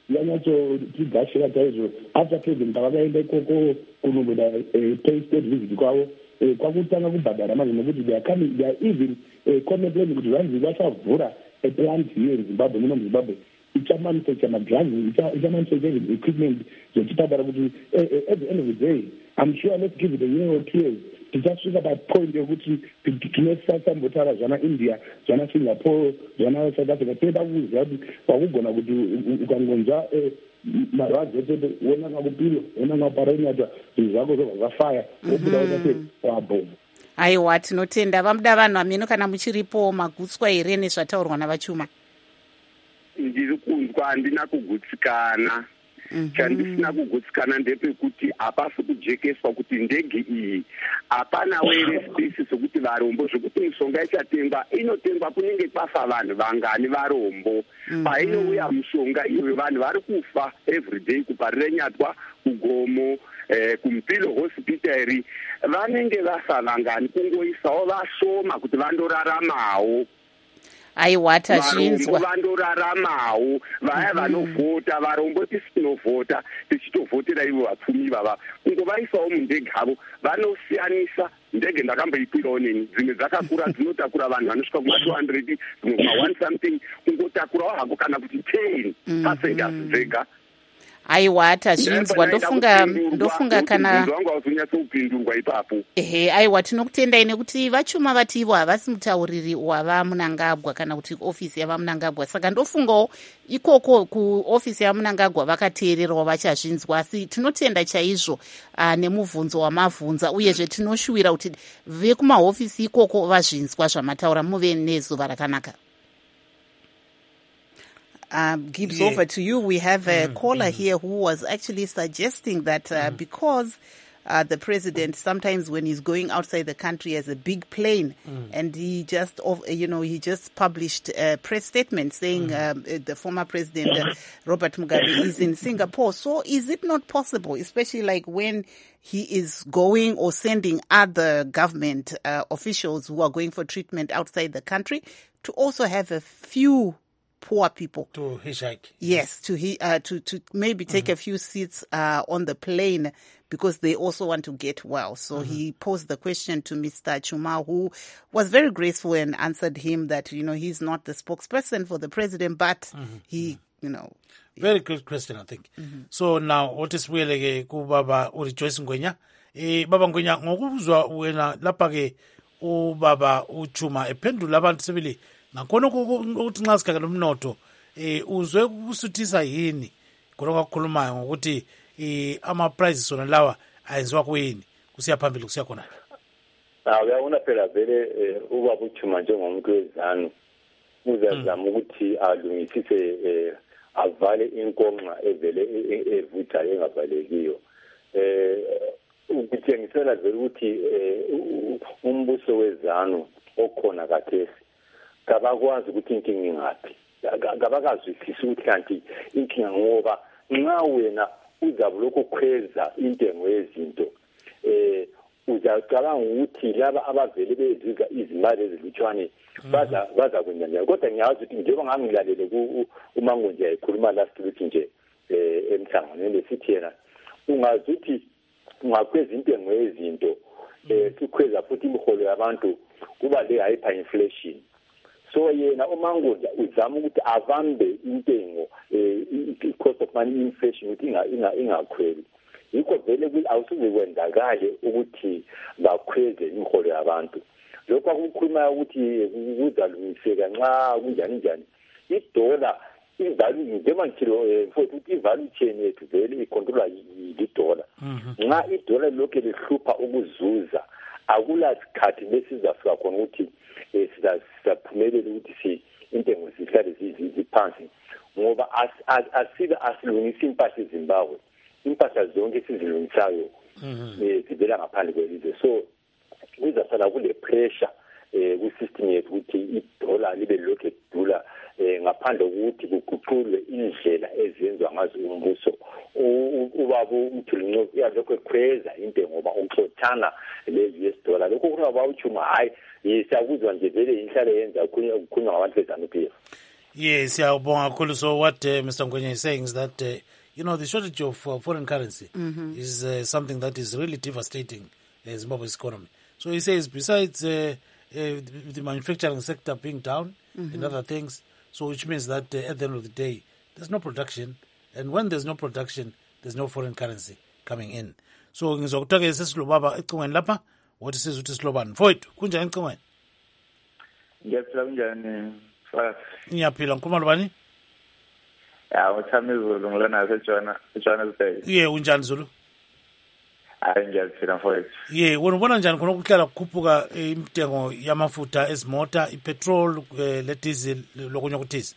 yanyatsotigashira chaizvo after president pavakaenda ikoko kunombota pay state visit kwavo kwakutanga kubhadhara manje nokuti they are coming they are even contemplating kuti vanzi vachavhura aplant here in Zimbabwe muno muZimbabwe ichamanufacture madrugs ichamanufacture equipment zvichibhadhara kuti at the end of the day I'm sure let's give it a year or two years tichasvika papoint yekuti tinosasambotaura zvana India zvana Singapore zvana South Africa toda kuziva kuti wakugona kuti ukangonzwa marwadzi etoto wona kakupilo wona maparanyata zvinhu zvako zvobva zvafaya wobuda wonase wabhoma. Aiwa, tinotenda. Vamuda vanhu ameno kana muchiripo magutswa here nezvataurwa navachuma? Ndiri kunzwa handina kugutsikana. Chandisina kugutsikana ndepekuti hapasi kujekeswa kuti ndege iyi hapana were spesi sokuti varombo zvokuti mishonga ichatengwa inotengwa kunenge kwafa vanhu vangani varombo. Painouya mishonga iyo vanhu vari kufa everyday kuparira nyatwa kugomo eh, kumpilo hospitari vanenge vasa vangani kungoisawo vashoma kuti vandoraramawo. Aiwa, tazvinzwa. Varombo vandoraramawo vaya vanovhota varombo tisinovhota tichitovhotera ivo vapfumi vava kungovaisawo mundege havo vanosiyanisa. Ndege ndakamboikwirawo neni dzimwe dzakakura dzinotakura vanhu vanosvika kuma two hundred dzimwe kuma one something kungotakurawo hako kana kuti ten passengers zvega. Aiwa, tazvinzwa. Ndofunga ndofunga kana wangu aunyatsoupindurwa ipapo. Ehe, aiwa, tinokutendai nekuti vachuma vati ivo havasi mutauriri wavamunangagwa kana kuti ofisi yavamunangagwa, saka ndofungawo ikoko kuofisi yamunangagwa vakateererawo vachazvinzwa, asi tinotenda chaizvo uh, nemubvunzo wamavhunza uyezve tinoshuvira kuti vekumahofisi ikoko vazvinzwa zvamataura. Muve nezuva rakanaka. Um, Gibbs, yeah. Over to you. We have a mm, caller mm. here who was actually suggesting that uh, mm. because uh, the president sometimes when he's going outside the country has a big plane mm. and he just, you know, he just published a press statement saying mm. um, the former president uh, Robert Mugabe is in Singapore. So is it not possible, especially like when he is going or sending other government uh, officials who are going for treatment outside the country, to also have a few poor people to hitchhike? Yes, to he uh, to to maybe take mm-hmm. a few seats uh, on the plane because they also want to get well. So mm-hmm. he posed the question to Mister Chuma, who was very graceful and answered him that, you know, he's not the spokesperson for the president, but mm-hmm. he, you know. Very good question, I think. Mm-hmm. So now, what is really ku baba uRejoice Ngwenya? Eh, baba Ngwenya, ngokuzwa wena lapha ke ubaba uChuma ephendula abantu sebili nakhona ukuthi nxa sikhakhela umnotho eh uzwe kusuthisa yini khona kwakhulumayo ngokuthi eh ama prices wona lawa ayenziwa kuyini kusiya phambili kusiya khona. Ah, uyabona phela vele ubaba uChuma njengomuntu wezanu uzazama ukuthi alungisise avale inkonxa evele evutha engavalekiyo. Eh ukuthengisela vele ukuthi umbuso wezanu okhona kathesi kabakwazi ukuthi inkinga ingaphi, kabakazwisisa ukuthi kanti inkinga ngoba nxa wena uzabulokho khweza intengo yezinto eh uzaqala ukuthi laba abavele beziza izimali ezilutshwane baza baza kwenza njani. Kodwa ngiyazi ukuthi njengoba ngangilalele ku uMango nje ekhuluma last week nje eh emhlanganweni lesithi yena ungazi ukuthi ungakhweza intengo yezinto eh sikhweza futhi imiholo yabantu kuba le hyper inflation. So yena uMango uzama ukuthi avambe intengo eh cost of money inflation ukuthi inga inga ingakhweli. Yikho vele ukuthi awusuze kwenzakale ukuthi bakhweze imiholo yabantu. Lokho akukhuluma ukuthi kuzalungiseka nxa kunjani njani. Idola ivalue njengoba ngitshilo futhi ukuthi ivalue chain yethu vele icontrola idola. Nxa idola lokho lihlupha ukuzuza akula sikhathi lesizafika khona ukuthi sizaphumelela ukuthi si intengo zihlale ziphansi ngoba asika asilungisa impahla eZimbabwe. Impahla zonke sizilungisayo eh zivela ngaphandle kwelizwe. So kuzasala kule pressure eh ku system yethu ukuthi idola libe lokho edula eh ngaphandle ukuthi kuguqulwe indlela ezenzwa ngazo umbuso. Ubaba uMthunqo uyalokho ekhweza intengo ngoba ukuxothana le U S dollar. Lokho kunaba uChuma hayi yesakuzwa nje vele inhlale yenza ukukhulunywa ngabantu bezanu phi. Yes, yeah, bon, so what uh, Mister Ngwenya is saying is that, uh, you know, the shortage of uh, foreign currency mm-hmm. is uh, something that is really devastating uh, Zimbabwe's economy. So he says, besides uh, uh, the manufacturing sector being down mm-hmm. and other things, so which means that uh, at the end of the day, there's no production. And when there's no production, there's no foreign currency coming in. So ngizokutake sesilobaba ecingweni lapha wathi sizuthi silobani mfowethu kunjani ecingweni? Ngiyaphila kunjani Fas? Ngiyaphila ngikhuluma lobani? Ya uthami Zulu ngilona eJohana eJohannesburg. Ye unjani Zulu? Hayi ngiyaphila mfowethu. Ye wena ubona njani khona ukuhlala kukhuphuka imitengo yamafutha ezimota ipetrol le diesel lokunye kuthisi?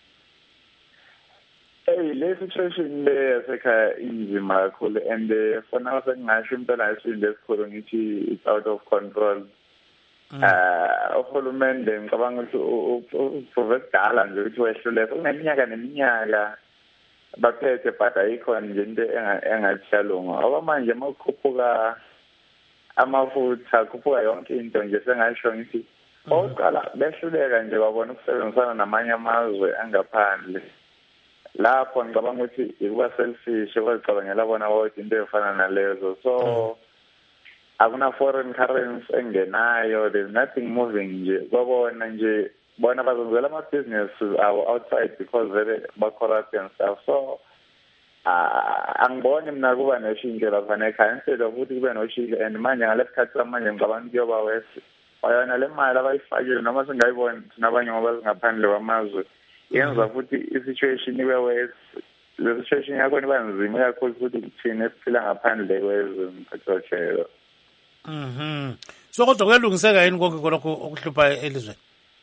Hey, le situation le yasekhaya inzima kakhulu and uh, for now sengingasho impela isizwe esikhulu ngithi it's out of control. Uh, uhulumende ngicabanga ukuthi uprovedala nje ukuthi wehluleka kuneminyaka neminyaka baphethe but ayikho nje into engatshalunga ngoba manje makukhuphuka amafutha khuphuka yonke into nje sengasho ngithi oqala behluleka nje babona ukusebenzisana namanye amazwe angaphandle lapho ngicabanga ukuthi ikuba selfish bazicabangela bona ukuthi into efana nalezo so akuna foreign currency engenayo, there's nothing moving nje babona nje bona bazenzela ama business outside because they ba corrupt and stuff so angiboni mina kuba neshintsho lapha nekhaya instead of ukuthi kube noshintsho and manje ngalesikhathi samanje ngicabanga kuyoba wesi bayona le mali abayifakile noma singayibona sinabanye ngoba singaphandle kwamazwe yenza futhi i-situation ibe wesi le situation yakho iba nzima kakhulu futhi kuthina esiphila ngaphandle kwezwe mkhathotshelo. Mhm. So kodwa kuyalungiseka yini konke lokho okuhlupha elizweni?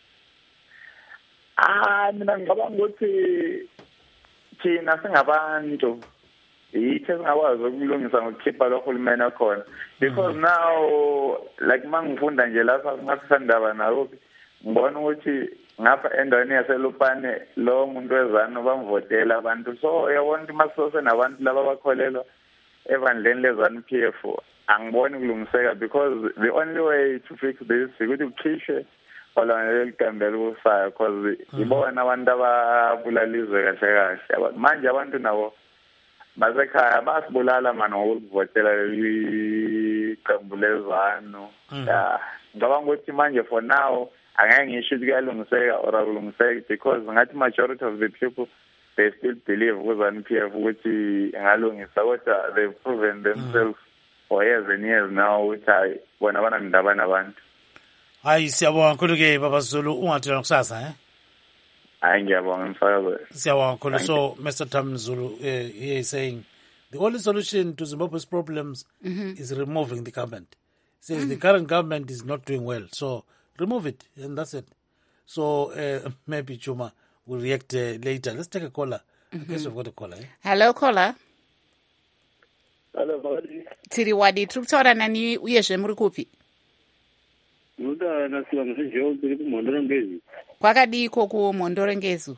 Ah mina ngicabanga ukuthi thina singabantu yithi singakwazi ukulungisa ngokukhipha lo hulumeni akhona because mm-hmm. now like mangifunda nje lapha ngasandaba nawo ngibona ukuthi ngapha endaweni yaselupane lo muntu wezana bamvotela abantu so yabona ukuthi masose nabantu laba bakholelwa evandleni lezana P F angiboni kulungiseka because the only way to fix this ukuthi ukhishwe olana likambela kusaya because ibona abantu ababulalizwe kahle kahle manje abantu nabo basekhaya basibulala manje ngokuvotela iqembu lezano ya ngicabanga ukuthi manje for now angeke ngisho ukuthi kuyalungiseka or akulungiseki because ngathi majority of the people they still believe kuzana P F ukuthi engalungisa kodwa they've proven themselves for years and years now ukuthi bona bana ndaba nabantu. Hayi siyabonga kakhulu ke baba Zulu ungathela kusasa eh? Hayi ngiyabonga mfakazi. Siyabonga kakhulu. So Mister Tam Zulu uh, he is saying the only solution to Zimbabwe's problems mm-hmm. is removing the government. He says mm-hmm. the current government is not doing well, so remove it and that's it. So uh, maybe Chuma will react uh, later. Let's take a caller. Mm-hmm. I guess we've got a caller. Eh? Hello caller. Hello Vadi. Tiri wadi tukutaura nani uyezve muri kupi? Muda nasiwa mshijo tiri ku Mondorengezi. Kwakadiko ku Mondorengezu.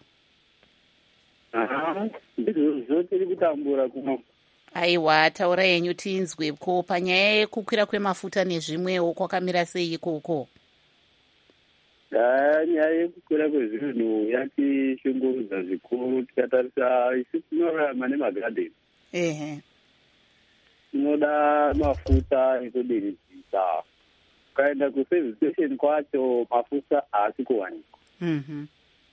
Aha, ndizvo zvotiri kutambura kuno. Aiwa taura yenyu tinzwe ko panyaya yekukwira kwemafuta nezvimwewo kwakamira sei ikoko? Ah, nyaya yekukwira kwezvinhu yatishungurudza zvikuru tikatarisa isi tinorarama nemagadheni. Ehe. Tinoda mafuta ekudiridzisa. Ukaenda kuservice station kwacho mafuta haasi kuwanikwa. Mhm.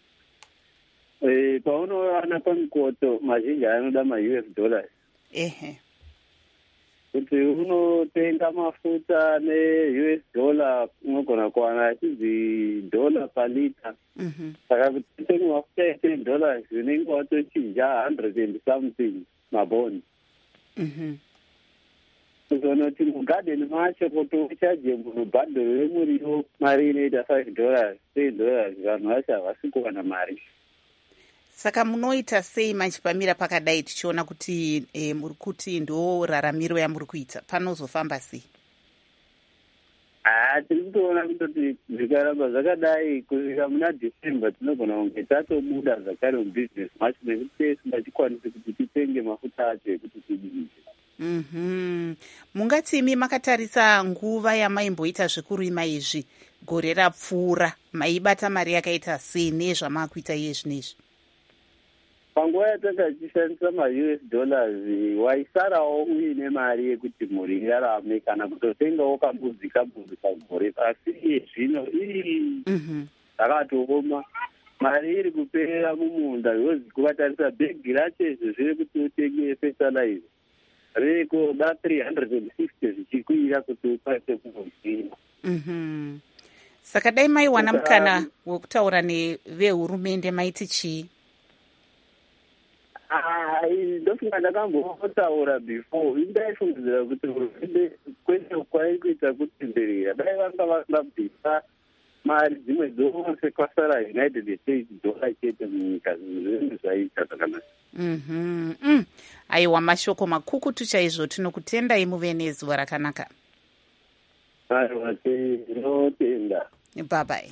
Eh, paunoona pamikoto mazhinji anoda ma-U S dollars. Ehe. Kuti unotenga mafuta ne-U S dollar unogona kuwana achidzi dollar per liter. Mhm. Saka kuti utenga mafuta e-ten dollars unenge watochinja hundred and something maboni. Mhm. Kuzonoti mugadheni macho kuti uchaje munhu bhandhoro remuriwo mari inoita five dollars ten dollars vanhu vacho havasi kuwana mari. Saka munoita sei manje pamira pakadai tichiona kuti e, muri kuti ndo raramiro yamuri kuita panozofamba sei? Ah, tiri kutoona kutoti zvikaramba zvakadai kusvika muna December tinogona kunge tatobuda zvakare mubusiness macho nekuti tese ngachikwanisi kuti titenge mafuta acho ekuti tidirize. Mhm. Mungatimi makatarisa nguva yamaimboita zvekurima izvi gore rapfuura maibata mari yakaita sei nezvamakuita iye zvinezvi? panguva yatanga tichishandisa ma-U S dollars waisarawo uine mari yekuti mhuri irarame kana kutotengawo kambudzi kambudzi pagore, asi iye zvino ii zvakatooma, mari iri kupera mumunda yozi kuvatarisa bhegi racho izvo zviri kuti utenge fertilizer rekuda three hundred and fifty zvichikwira kuti ukwanise kunodzima. Saka dai maiwana mukana wekutaura nevehurumende maiti chii? Ndofunga ndakambotaura before, indaifungidzira kuti hurumende kwete kwairi kuita kutenderera, dai vanga vasingabvisa mari dzimwe dzose kwasara United States dollar chete munyika, zvinhu zvaita zvakanaka. Aiwa, mashoko makukutu chaizvo. Tinokutendai muve nezuva rakanaka. Aiwa, tinotenda. Bye bye.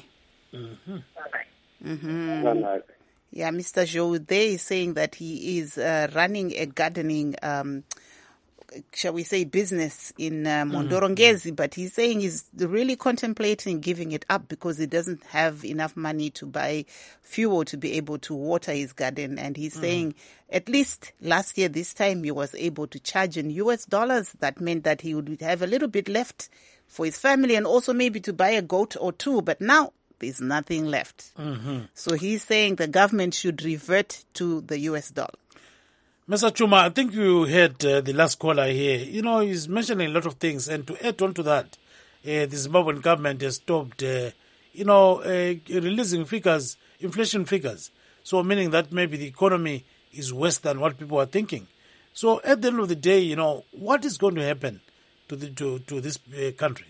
Yeah, Mister Zhou there is saying that he is uh, running a gardening, um, shall we say, business in uh, Mondorongezi, mm-hmm. but he's saying he's really contemplating giving it up because he doesn't have enough money to buy fuel to be able to water his garden. And he's mm-hmm. saying at least last year, this time, he was able to charge in U S dollars. That meant that he would have a little bit left for his family and also maybe to buy a goat or two. But now there's nothing left. Mm-hmm. So he's saying the government should revert to the U S dollar. Mister Chuma, I think you heard uh, the last caller here. You know, he's mentioning a lot of things. And to add on to that, uh, the Zimbabwean government has stopped, uh, you know, uh, releasing figures, inflation figures. So meaning that maybe the economy is worse than what people are thinking. So at the end of the day, you know, what is going to happen to the to, to this uh, country?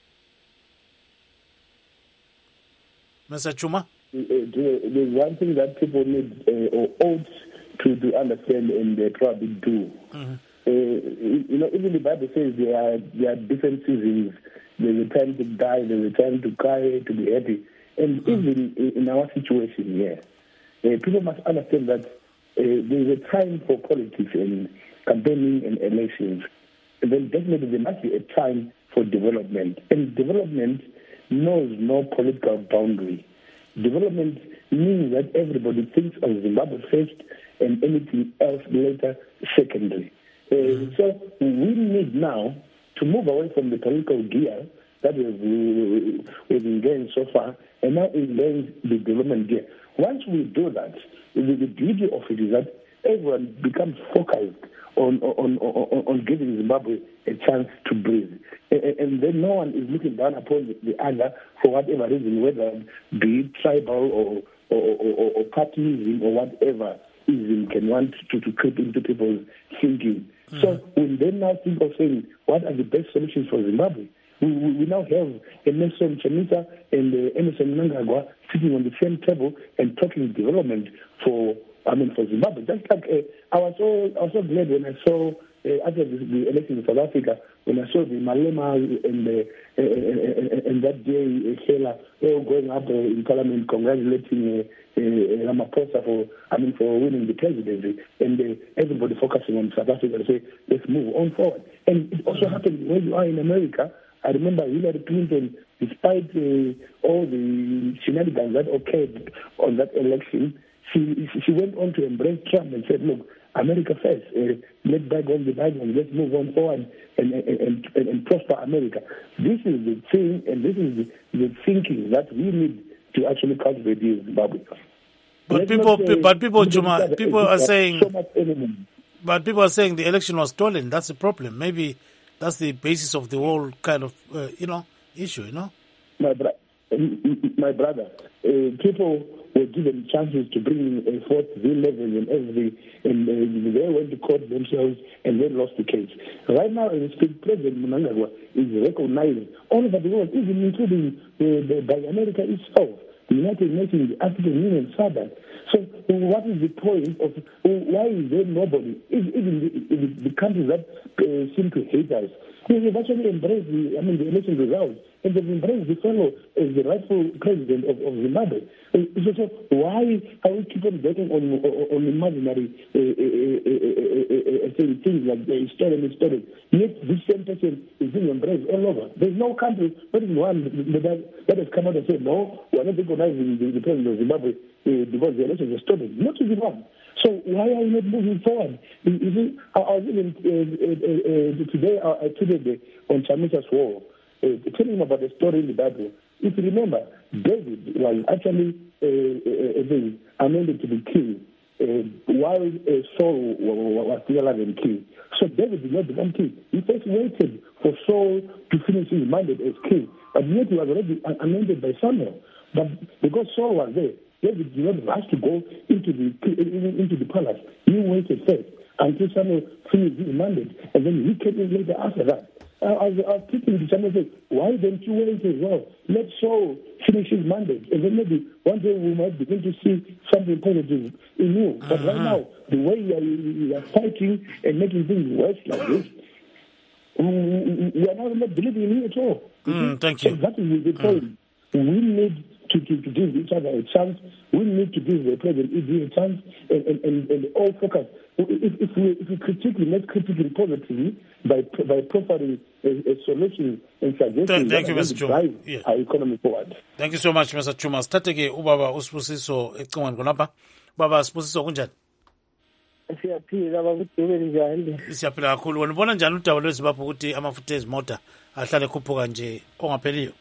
Mister Chuma? There's one thing that people need uh, or ought to, to understand and uh, probably do. Mm-hmm. Uh, you know, even the Bible says there are, there are different seasons. There's a time to die, there's a time to cry, to be happy. And mm-hmm. even in, in our situation here, uh, people must understand that uh, there's a time for politics and campaigning and elections. And then definitely there must be a time for development. And development knows no political boundary. Development means that everybody thinks of Zimbabwe first and anything else later secondary. Uh, mm-hmm. So we need now to move away from the political gear that we've, we've engaged so far and now engage the development gear. Once we do that, the, the beauty of it is that everyone becomes focused on, on, on, on giving Zimbabwe a chance to breathe. And, and then no one is looking down upon the, the other for whatever reason, whether be it tribal or, or, or, or partyism or whatever ism can want to, to creep into people's thinking. Mm-hmm. So we then now think of saying, what are the best solutions for Zimbabwe? We, we, we now have Emmerson Chamisa and uh, Emerson Mnangagwa sitting on the same table and talking development for, I mean, for Zimbabwe. Just like uh, I was so, I was so glad when I saw uh, after the, the election in South Africa, when I saw the Malema and uh, uh, uh, and that day uh, Hela all going up uh, in Parliament congratulating uh, uh, Ramaphosa for, I mean, for winning the presidency, and uh, everybody focusing on South Africa to say, let's move on forward. And it also happened when you are in America. I remember Hillary Clinton, despite uh, all the shenanigans that occurred on that election, she she went on to embrace Trump and said, look, America first, uh, let bygones be bygones, let's move on forward and, and, and, and prosper America. This is the thing, and this is the, the thinking that we need to actually cultivate in Zimbabwe. But Let's people, not, uh, but people, Chuma, people are saying, so much enemy. But people are saying the election was stolen. That's the problem. Maybe that's the basis of the whole kind of, uh, you know, issue, you know? My, bro- my brother, uh, people were given chances to bring in a fourth V-level and everything, and uh, they went to court themselves and they lost the case. Right now, in speak, President Mnangagwa is recognized all over the world, even including uh, the, by America itself, the United Nations, the African Union, SADC. So what is the point of, why is there nobody, even the, the, the countries that uh, seem to hate us, they've actually embraced the, I mean, the election results and they've embraced the fellow as the rightful president of, of Zimbabwe. Uh, so, so why are we keep on betting on, on, on imaginary uh, uh, uh, uh, uh, things like the story and story? Yet this same person is being embraced all over. There's no country, not even one, that, that has come out and said, no, we're not recognizing the, the president of Zimbabwe uh, because the elections are stolen. Not even one. So why are we not moving forward? You see, I was even uh, uh, uh, today, I uh, tweeted on Chamisa's wall, uh, telling him about the story in the Bible. If you remember, David was actually uh, uh, amended to be king uh, while uh, Saul was still alive and king. So David did not become king. He first waited for Saul to finish his mandate as king, but yet he was already amended by Samuel. But because Saul was there, David did not rush to go into the into the palace. He waited first until Samuel finished his mandate, and then he came in later after that. Uh, I was, I was thinking to Samuel, said, why don't you wait as well? Let Saul finish his mandate, and then maybe one day we might begin to see something positive in you. Uh-huh. But right now, the way you are, you are fighting and making things worse like this, we are not, not believing in you at all. Mm, thank you. So that is the point. Mm. We need To, to, to give each other a chance. We need to give the President E D a chance and, and, and, and all focus. If, if we if we critically, let's critically positively by by providing a, a solution and suggestions Thank you, Mister Chuma. Drive yeah. our economy forward. Thank you so much, Mister Chuma. Sithathe-ke ubaba uSibusiso ecingweni khonapha. Baba Sibusiso kunjani? Siyaphila bakudube njani? Siyaphila kakhulu. Wena ubona njani udaba lweZimbabwe ukuthi amafutha ezimota ahlale khuphuka nje ongapheliyo?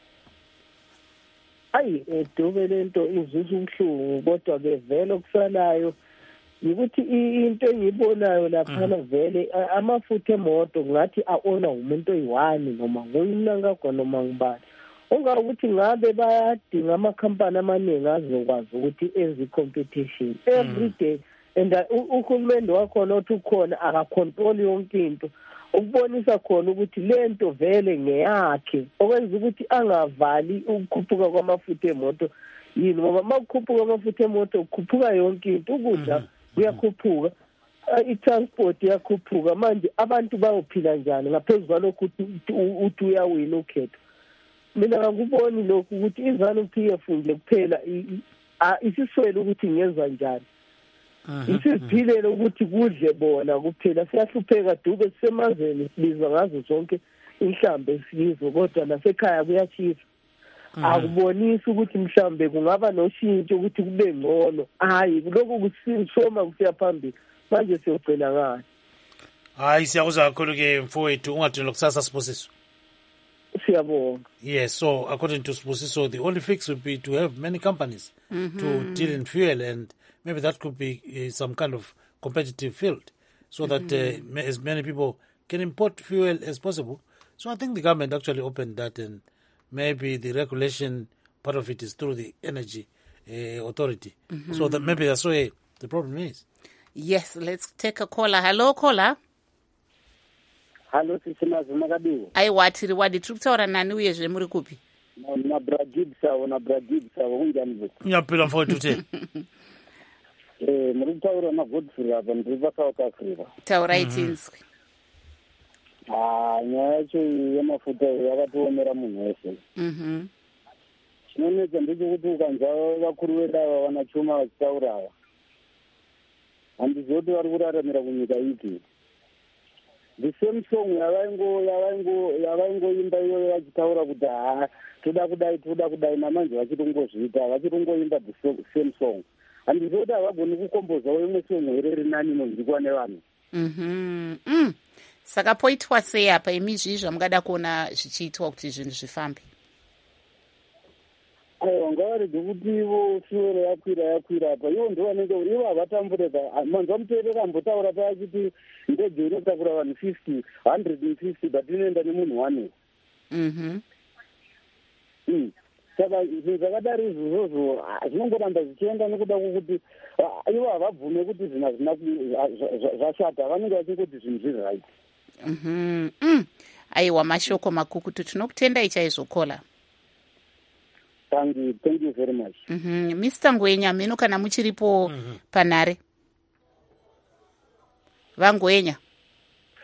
Hayi edube lento izwisa ubuhlungu kodwa ke vele okusalayo ukuthi into engiyibonayo laphana vele amafutha emoto ngathi aona umuntu oyiwani noma ngoyinangagwa noma ngibani ongakuthi ngabe bayadinga amakhampani amaningi azokwazi ukuthi enze competition every day and uhulumende wakhona othi ukhona akacontrol yonke into ukubonisa khona ukuthi lento vele ngeyakhe okwenza ukuthi angavali ukukhuphuka kwamafutha emoto yini ngoba makukhuphuka kwamafutha emoto kukhuphuka yonke into ukudla kuyakhuphuka i-transport iyakhuphuka manje abantu bayophila njani ngaphezu kwalokhu uthi uyawina ukhetho mina ngakuboni lokhu ukuthi iZANU-P F nje kuphela isiswele ukuthi ngenza njani isiphilele ukuthi kudle bona kuphela siyahlupheka dube sisemazweni sibiza ngazo zonke inhlambe esizwe kodwa nasekhaya kuyachisa akubonisi ukuthi mhlambe kungaba noshintsho ukuthi kube ngcono hayi lokho kusisoma kusiya phambili manje siyogcina ngani hayi siyakuzwa kakhulu ke mfowethu ungadinela kusasa Sibusiso siyabonga. Yes, so according to Sibusiso, the only fix would be to have many companies mm-hmm. to deal in fuel, and maybe that could be uh, some kind of competitive field so mm-hmm. that uh, as many people can import fuel as possible. So I think the government actually opened that, and maybe the regulation, part of it is through the energy uh, authority. Mm-hmm. So that maybe that's where the problem is. Yes, let's take a caller. Hello, caller. Hello, Sisimazi Makadiwo. Aiwa tiri wadi tiri kutaura nani uyezve muri kupi? Na Bragibsa, na Bragibsa, unjani vuku. Nyapila mfowethu te. Eh, muri kutaura na Godfrey apa ndiri pakauka Afrika. Taura itinzwi. Ah, nyaya yacho yemafuta yakatiomera munhu wese. Mhm. Chinonetsa ndechekuti ukanzwa vakuru vedu ava vanachuma vachitaura ava, handizoti vari kuraramira kunyika iki. The same song yavaingo yavaingo yavaingoimba iyoyo vachitaura kuti ha toda kudai toda kudai namanje vachitongozviita vachitongoimba the same song. Handizoti havagoni kukombozawo imwe song here rinani inonzwikwa nevanhu. Mhm. Mm. Saka poitwa sei apa imi zvizvo mungada kuona zvichiitwa kuti zvinhu zvifambe? Aiwa, ngavarege kuti ivo fuero yakwira yakwira apa ivo ndo vanenge ivo havatambureka. Manzwa muteerera ambotaura paachiti ndege inotakura vanhu fifty hundred and fifty but inoenda nemunhu one. Mhm. Mm. Saka zvinhu zvakadaro izvozvo zvinongoramba zvichienda nekuda kwokuti ivo havabvume kuti zvinhu hazvina zvashata, vanenge vachingoti zvinhu zviri right. Mhm. Mm. Aiwa, mashoko makukutu, tinokutendai chaizvo kola. Thank you, thank you very much. Mhm. Mister Ngwenya, mino kana muchiripo mm-hmm. panhare. Vangwenya. Tiri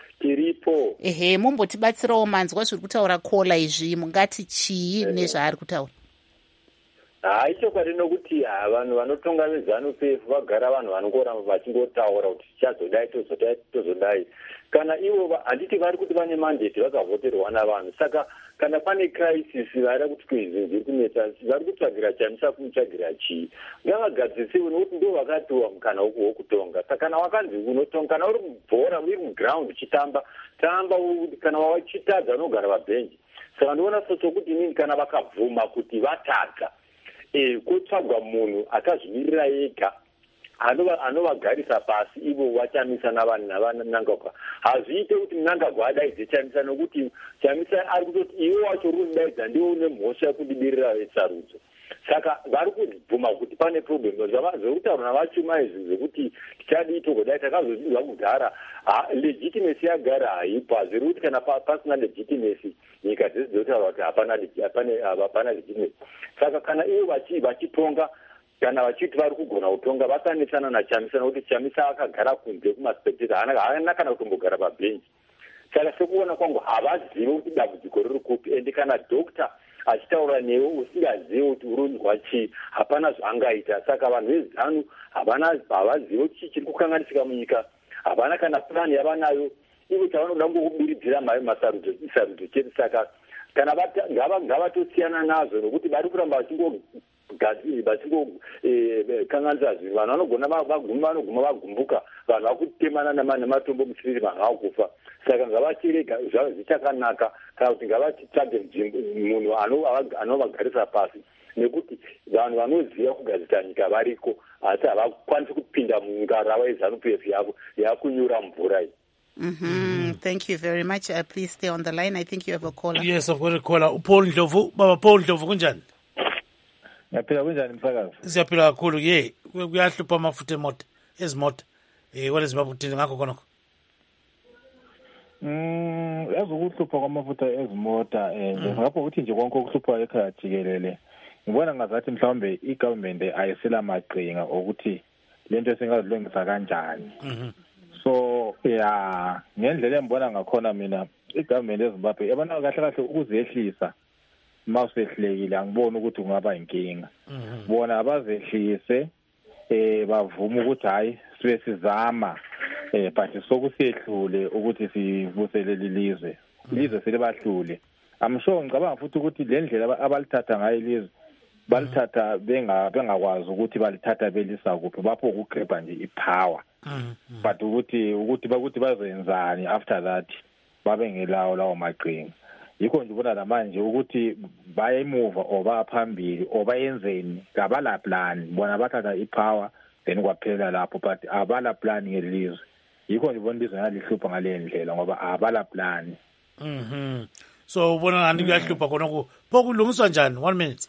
iripo. Ehe, mumbotibatsirawo manzwa zviri kutaura Kola izvi, mungati chii nezvaari kutaura? Hai, chokwadi nokuti vanhu vanotonga vezanu P F vagara vanhu vanongoramba vachingotaura kuti tichazodai tozodai tozodai. Kana ivo handiti vari kuti vane mandate vakavhoterwa navanhu. Saka kana pane crisis vari kuti kuizvi zviri kunetsa, vari kutsvagira chamisa kumutsvagira chii. Ngavagadzisewo nokuti ndo vakatiwa mukana wokutonga. Saka kana wakanzi unotonga, kana uri mubhora uri muground uchitamba, tamba. Kana wachitadza unogara pabhenji. Saka ndinoona sokuti nini kana vakabvuma kuti vatadza, Eh, kutsvagwa munhu akazvimirira ega anovagarisa pasi ivo vachamisa navanhu navanangagwa. Hazviite kuti Mnangagwa adaidze Chamisa nokuti Chamisa ari kutoti iwe wacho uri kudaidza ndiwo une mhosva yekudidirira vesarudzo. Saka vari kubvuma kuti pane problem zvekutaura navachuma izvi zvekuti tichadii togodai takazozvinzwa kudhara. Legitimacy yagara haipo. Hazviri kuti kana pasina legitimacy nyika dzese dzotaura kuti hapana legitimacy. Saka kana ivo vachitonga kana vachiti vari kugona kutonga vakanetsana naChamisa nokuti Chamisa akagara kunze kumaspectator, haana kana kutombogara pabhenji. Saka sekuona kwangu havazivi kuti dambudziko riri kupi, ende kana dokta achitaura newe usingazivi kuti urunzwa chii hapana zvaangaita. Saka vanhu vezanu havazivi kuti chii chiri kukanganisika munyika, havana kana plan yavanayo ivo chavanoda ngokubiridzira masarudzo chete. Saka kana ngavatosiyana nazvo nokuti vari kuramba vachingokanganisa zvinhu. Vanhu vanogona vanoguma vagumbuka, vanhu vakutemana nematombo musiriri, vanhu vakufa. Saka ngavachirega zvichakanaka kana kuti ngavatitsvage munhu anovagarisa pasi, nekuti vanhu vanoziva kugadzisa nyika variko, asi havakwanisi kupinda mungarava yezanu P F yavo yakunyura mvura iyi. Mm-hmm. Thank you very much. Uh, please stay on the line. I think you have a caller. Yes, I've got a caller. Paul Ndlovu. Baba Paul Ndlovu, kunjani? Ngiyaphila kunjani msakazi? Siyaphila kakhulu. Ye, kuyahlupha amafutha emoto, ezimoto. Eh, wale zimabuthini ngakho khonokho. Mm, yazokuhlupha kwamafutha ezimota eh ngapho ukuthi nje konke okuhlupha ekhaya jikelele. Ngibona ngazathi mhlawumbe igovernment ayisela maqhinga ukuthi lento singazilungisa kanjani. Mhm. So ya ngendlela engibona ngakhona mina igovernment eZimbabwe yabona kahle kahle ukuzehlisa mawusehlekile, angiboni ukuthi kungaba inkinga. Bona abazehlise eh bavuma ukuthi hayi sibe sizama eh but sokusehlule ukuthi sivusele lilizwe ilizwe selibahlule. I'm sure ngicabanga futhi ukuthi le ndlela abalithatha ngayo ilizwe balithatha benga bengakwazi ukuthi balithatha belisa kuphi, bapho ukugreba nje ipower. But ukuthi ukuthi bakuthi bazenzani after that babe ngelawo lawo maqhinga. Yikho nje ubona namanje ukuthi baye emuva oba phambili oba yenzeni ngabala plan, bona bathatha ipower then kwaphela lapho, but abala plan ngelizwe. Yikho nje ubona izwe ngalihlupha ngale ndlela ngoba abala plan. Mhm. So ubona ngani kuyahlupha khona ku pokulungiswa njani? One minute.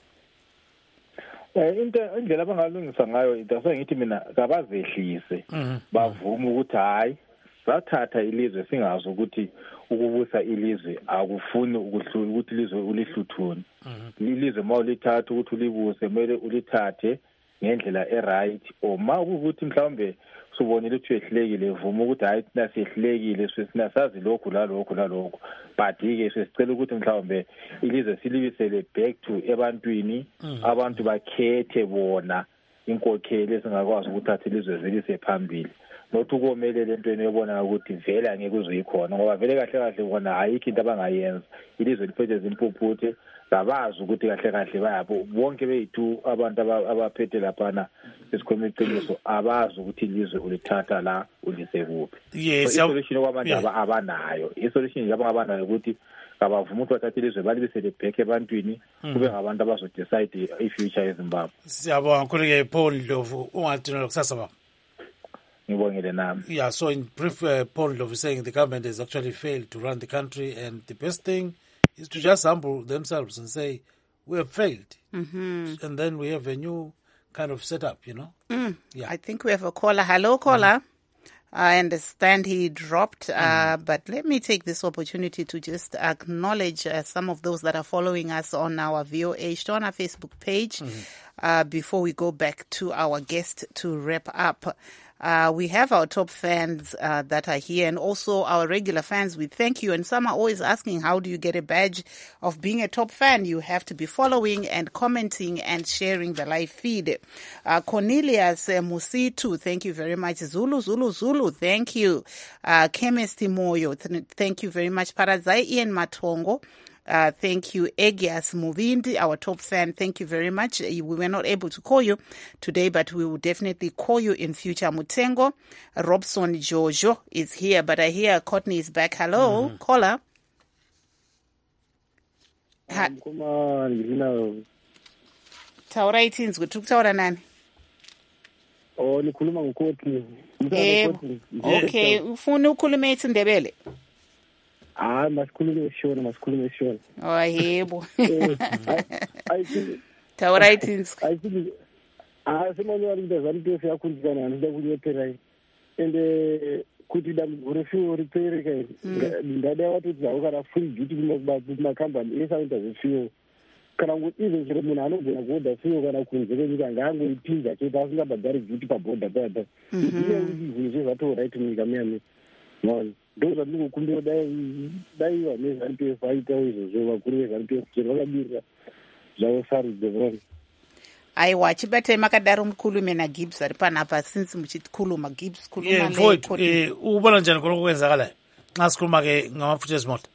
Eh into indlela abangalungisa ngayo idase ngithi mina kabazehlise bavuma ukuthi hayi sathatha ilizwe singazi ukuthi ukubusa ilizwe akufuni ukuhlula ukuthi ilizwe ulihluthuni. Ilizwe mawulithatha ukuthi ulibuse kumele ulithathe ngendlela eright, oma ukuthi mhlawumbe subonile ukuthi ehlekile vuma ukuthi hayi thina sihlekile sesina sazi lokhu la lokhu la lokhu, but ke sesicela ukuthi mhlawumbe ilizwe silibisele back to ebantwini, abantu bakhethe bona inkokheli esingakwazi ukuthatha ilizwe zilise phambili. Nothi komele lento enebona ukuthi vele angeke uzoyikhona ngoba vele kahle kahle bona ayikho into abangayenza. Ilizwe liphethe impuphuthe, labazi ukuthi kahle kahle bayabo bonke bethu abantu abaphethe lapha esikhuluma iqiniso abazi ukuthi ilizwe ulithatha la ulise kuphi. Yes, solution kwamanje abanayo. Isolution yabo ngabanayo ukuthi abavuma ukuthi bathathe ilizwe balibisele back ebantwini kube ngabantu abazo decide i-future yeZimbabwe. Siyabonga kakhulu ke Paul Ndlovu, ungathina lokusasa baba. Yeah, so in brief, uh, Paul Ndlovu is saying the government has actually failed to run the country, and the best thing is to just humble themselves and say, we have failed. Mm-hmm. And then we have a new kind of setup, you know? Mm. Yeah. I think we have a caller. Hello, caller. Mm. I understand he dropped, uh, mm. but let me take this opportunity to just acknowledge uh, some of those that are following us on our V O A on our Facebook page mm-hmm. uh, before we go back to our guest to wrap up. Uh, we have our top fans uh, that are here, and also our regular fans. We thank you. And some are always asking, how do you get a badge of being a top fan? You have to be following and commenting and sharing the live feed. Uh, Cornelius uh, Musitu, thank you very much. Zulu, Zulu, Zulu, thank you. Uh, Chemist Moyo, th- thank you very much. Paradzai Ian Matongo. Uh, thank you, Egias Muvindi, our top fan. Thank you very much. We were not able to call you today, but we will definitely call you in future. Mutengo, Robson Jojo is here, but I hear Courtney is back. Hello, mm-hmm. Caller. Ha- Come on, you know. Taura itins kutaura nani? Oh, nikhuluma ngoCourtney. Eh, okay, ufuna ukukhuluma isiNdebele? Ah, masikhulume shona, masikhulume shona. Oh, yebo. I think Taura itins. I think ah semanje wali ndazanto siyakhulizana nje kunyephera. And kuti damgorefio repair kai. Ndada watu dzawukana free duty kumakambani esaita zvefio. Kana kuti even chero munhu anogona kuodha fio kana kunzere nyika ngaangoipinza chete asingabhadhari duty pabhodha payapa. Ndiye zvinhu zvezvatoright munyika muyani. Ndo zvandinokumbira dai dai vanezantu F aitawo izvozvo vakuru vezantu F chero vakabirira zvavo sarudze vrani. Aiwa chibatai makadaro mukhulume naGibbs ari panapa since muchikhuluma Gibbs khuluma yeah, void eh ubona njani khona kwenzakala xa sikhuluma ke ngamafutha ezimoto.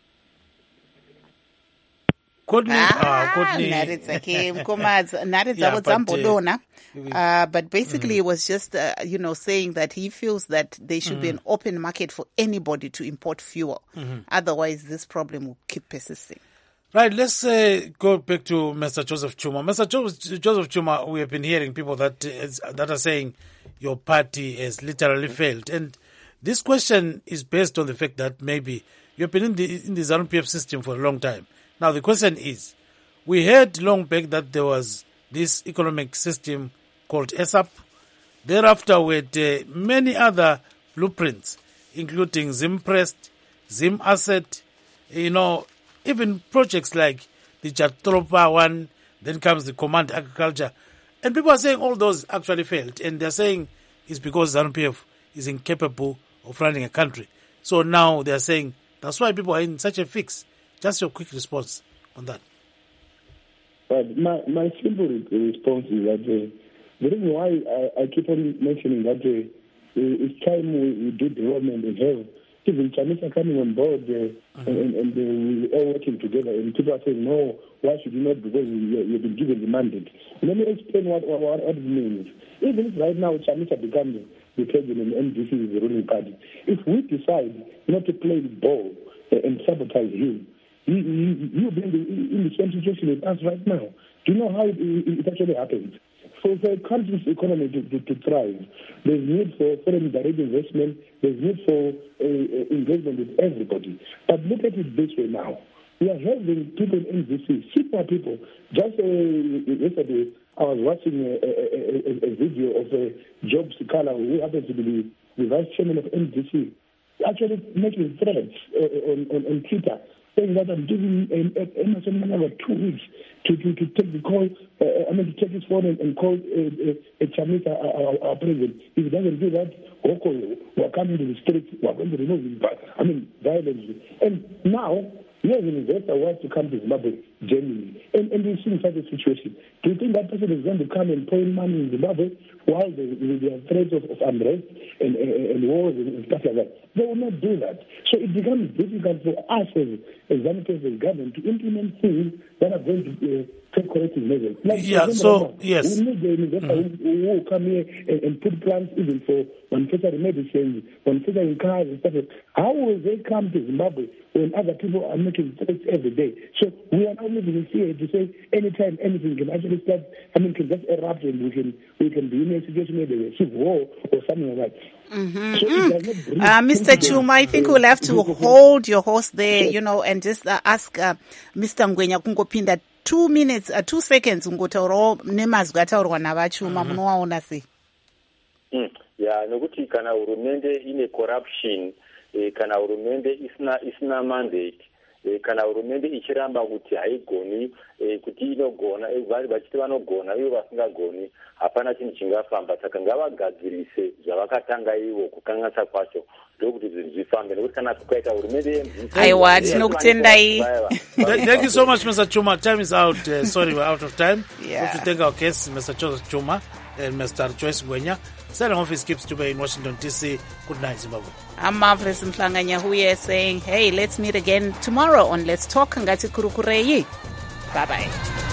Courtney, ah, uh, Courtney. Nare dzake mkomadza nare dzavo dzambodona. Uh, but basically, mm. it was just, uh, you know, saying that he feels that there should mm. be an open market for anybody to import fuel. Mm-hmm. Otherwise, this problem will keep persisting. Right, let's uh, go back to Mister Joseph Chuma. Mister Jo- Joseph Chuma, we have been hearing people that uh, that are saying your party has literally failed. And this question is based on the fact that maybe you've been in the, in the ZANU P F system for a long time. Now, the question is, we heard long back that there was this economic system called E S A P. Thereafter, we had uh, many other blueprints, including Zimprest, Zim Asset, you know, even projects like the Jatropa one, then comes the Command Agriculture. And people are saying all those actually failed. And they're saying it's because ZANU P F is incapable of running a country. So now they're saying that's why people are in such a fix. Just your quick response on that. But my, my simple response is that uh, the reason why I, I keep on mentioning that uh, it's time we, we do development and have even Chamisa coming on board uh, uh-huh. and, and uh, we're all working together. And people are saying, no, why should you not? Because you, you've been given the mandate. Let me explain what, what, what it means. Even if right now Chamisa becomes the president and N D C is the ruling party, if we decide not to play the ball uh, and sabotage him, You, you, you'll be in the, in the same situation with us right now. Do you know how it, it actually happens? So for a country's economy to, to, to thrive, there's need for foreign direct investment, there's need for uh, uh, engagement with everybody. But look at it this way now. We are having people in N D C, super people. Just uh, yesterday, I was watching a, a, a, a video of uh, Job Sikala, who happens to be the, the vice chairman of N D C, actually making threats uh, on, on, on Twitter, saying that I'm giving Emerson Mnangagwa two weeks to, to, to take the call, uh, I mean, to take his phone and, and call uh, uh, Chamisa, our, our president. If he doesn't do that, Oko, we're coming to the streets, we're going to remove him, I mean, violence. And now, here's an investor who wants to come to Zimbabwe genuinely. And, and we've seen such a situation. Do you think that person is going to come and pour in money in Zimbabwe while there are threats of, of unrest and, and, and wars and stuff like that? They will not do that. So it becomes difficult for us as, as ZANU P F as government to implement things that are going to uh, take corrective measures. Like, yeah, so, yes. We need an investor mm-hmm. who, who will come here and, and put plans even for manufacturing medicines, manufacturing cars and stuff like that. How will they come to Zimbabwe when other people are making threats every day? So we are not living in fear to say anytime anything can actually start, I mean, can just erupt and we can, we can be in a situation where there's a civil war or something like that. Mm-hmm. So mm. uh, Mister Chuma, I think we'll have to hold your horse there, you know, and just uh, ask uh, Mister Ngwenya kungopinda two minutes, uh, two seconds ungotaurawo nemazwi ataurwa navachuma munowaona sei? Mm. Yeah, nokuti kana hurumende ine corruption, eh, kana hurumende isina isina mandate, eh, kana hurumende ichiramba kuti haigoni eh, kuti inogona eh, vachiti vanogona ivo vasingagoni hapana chinhu chingafamba. Saka ngavagadzirise zvavakatanga ivo kukanganisa kwacho ndokuti zvinhu zvifambe, nekuti kana kukaita hurumende aiwa tinokutendai. Thank you so much, Mister Chuma. Time is out. Uh, sorry, we're out of time. Yeah. We have to thank our guests, Mister Joseph Chuma and Mister Joyce Ngwenya. Signing office keeps to be in Washington, D C. Good night, Zimbabwe. I'm Marvelous Mhlanga-Nyahuye saying, hey, let's meet again tomorrow on Let's Talk. Ngati kurukurei. Bye-bye.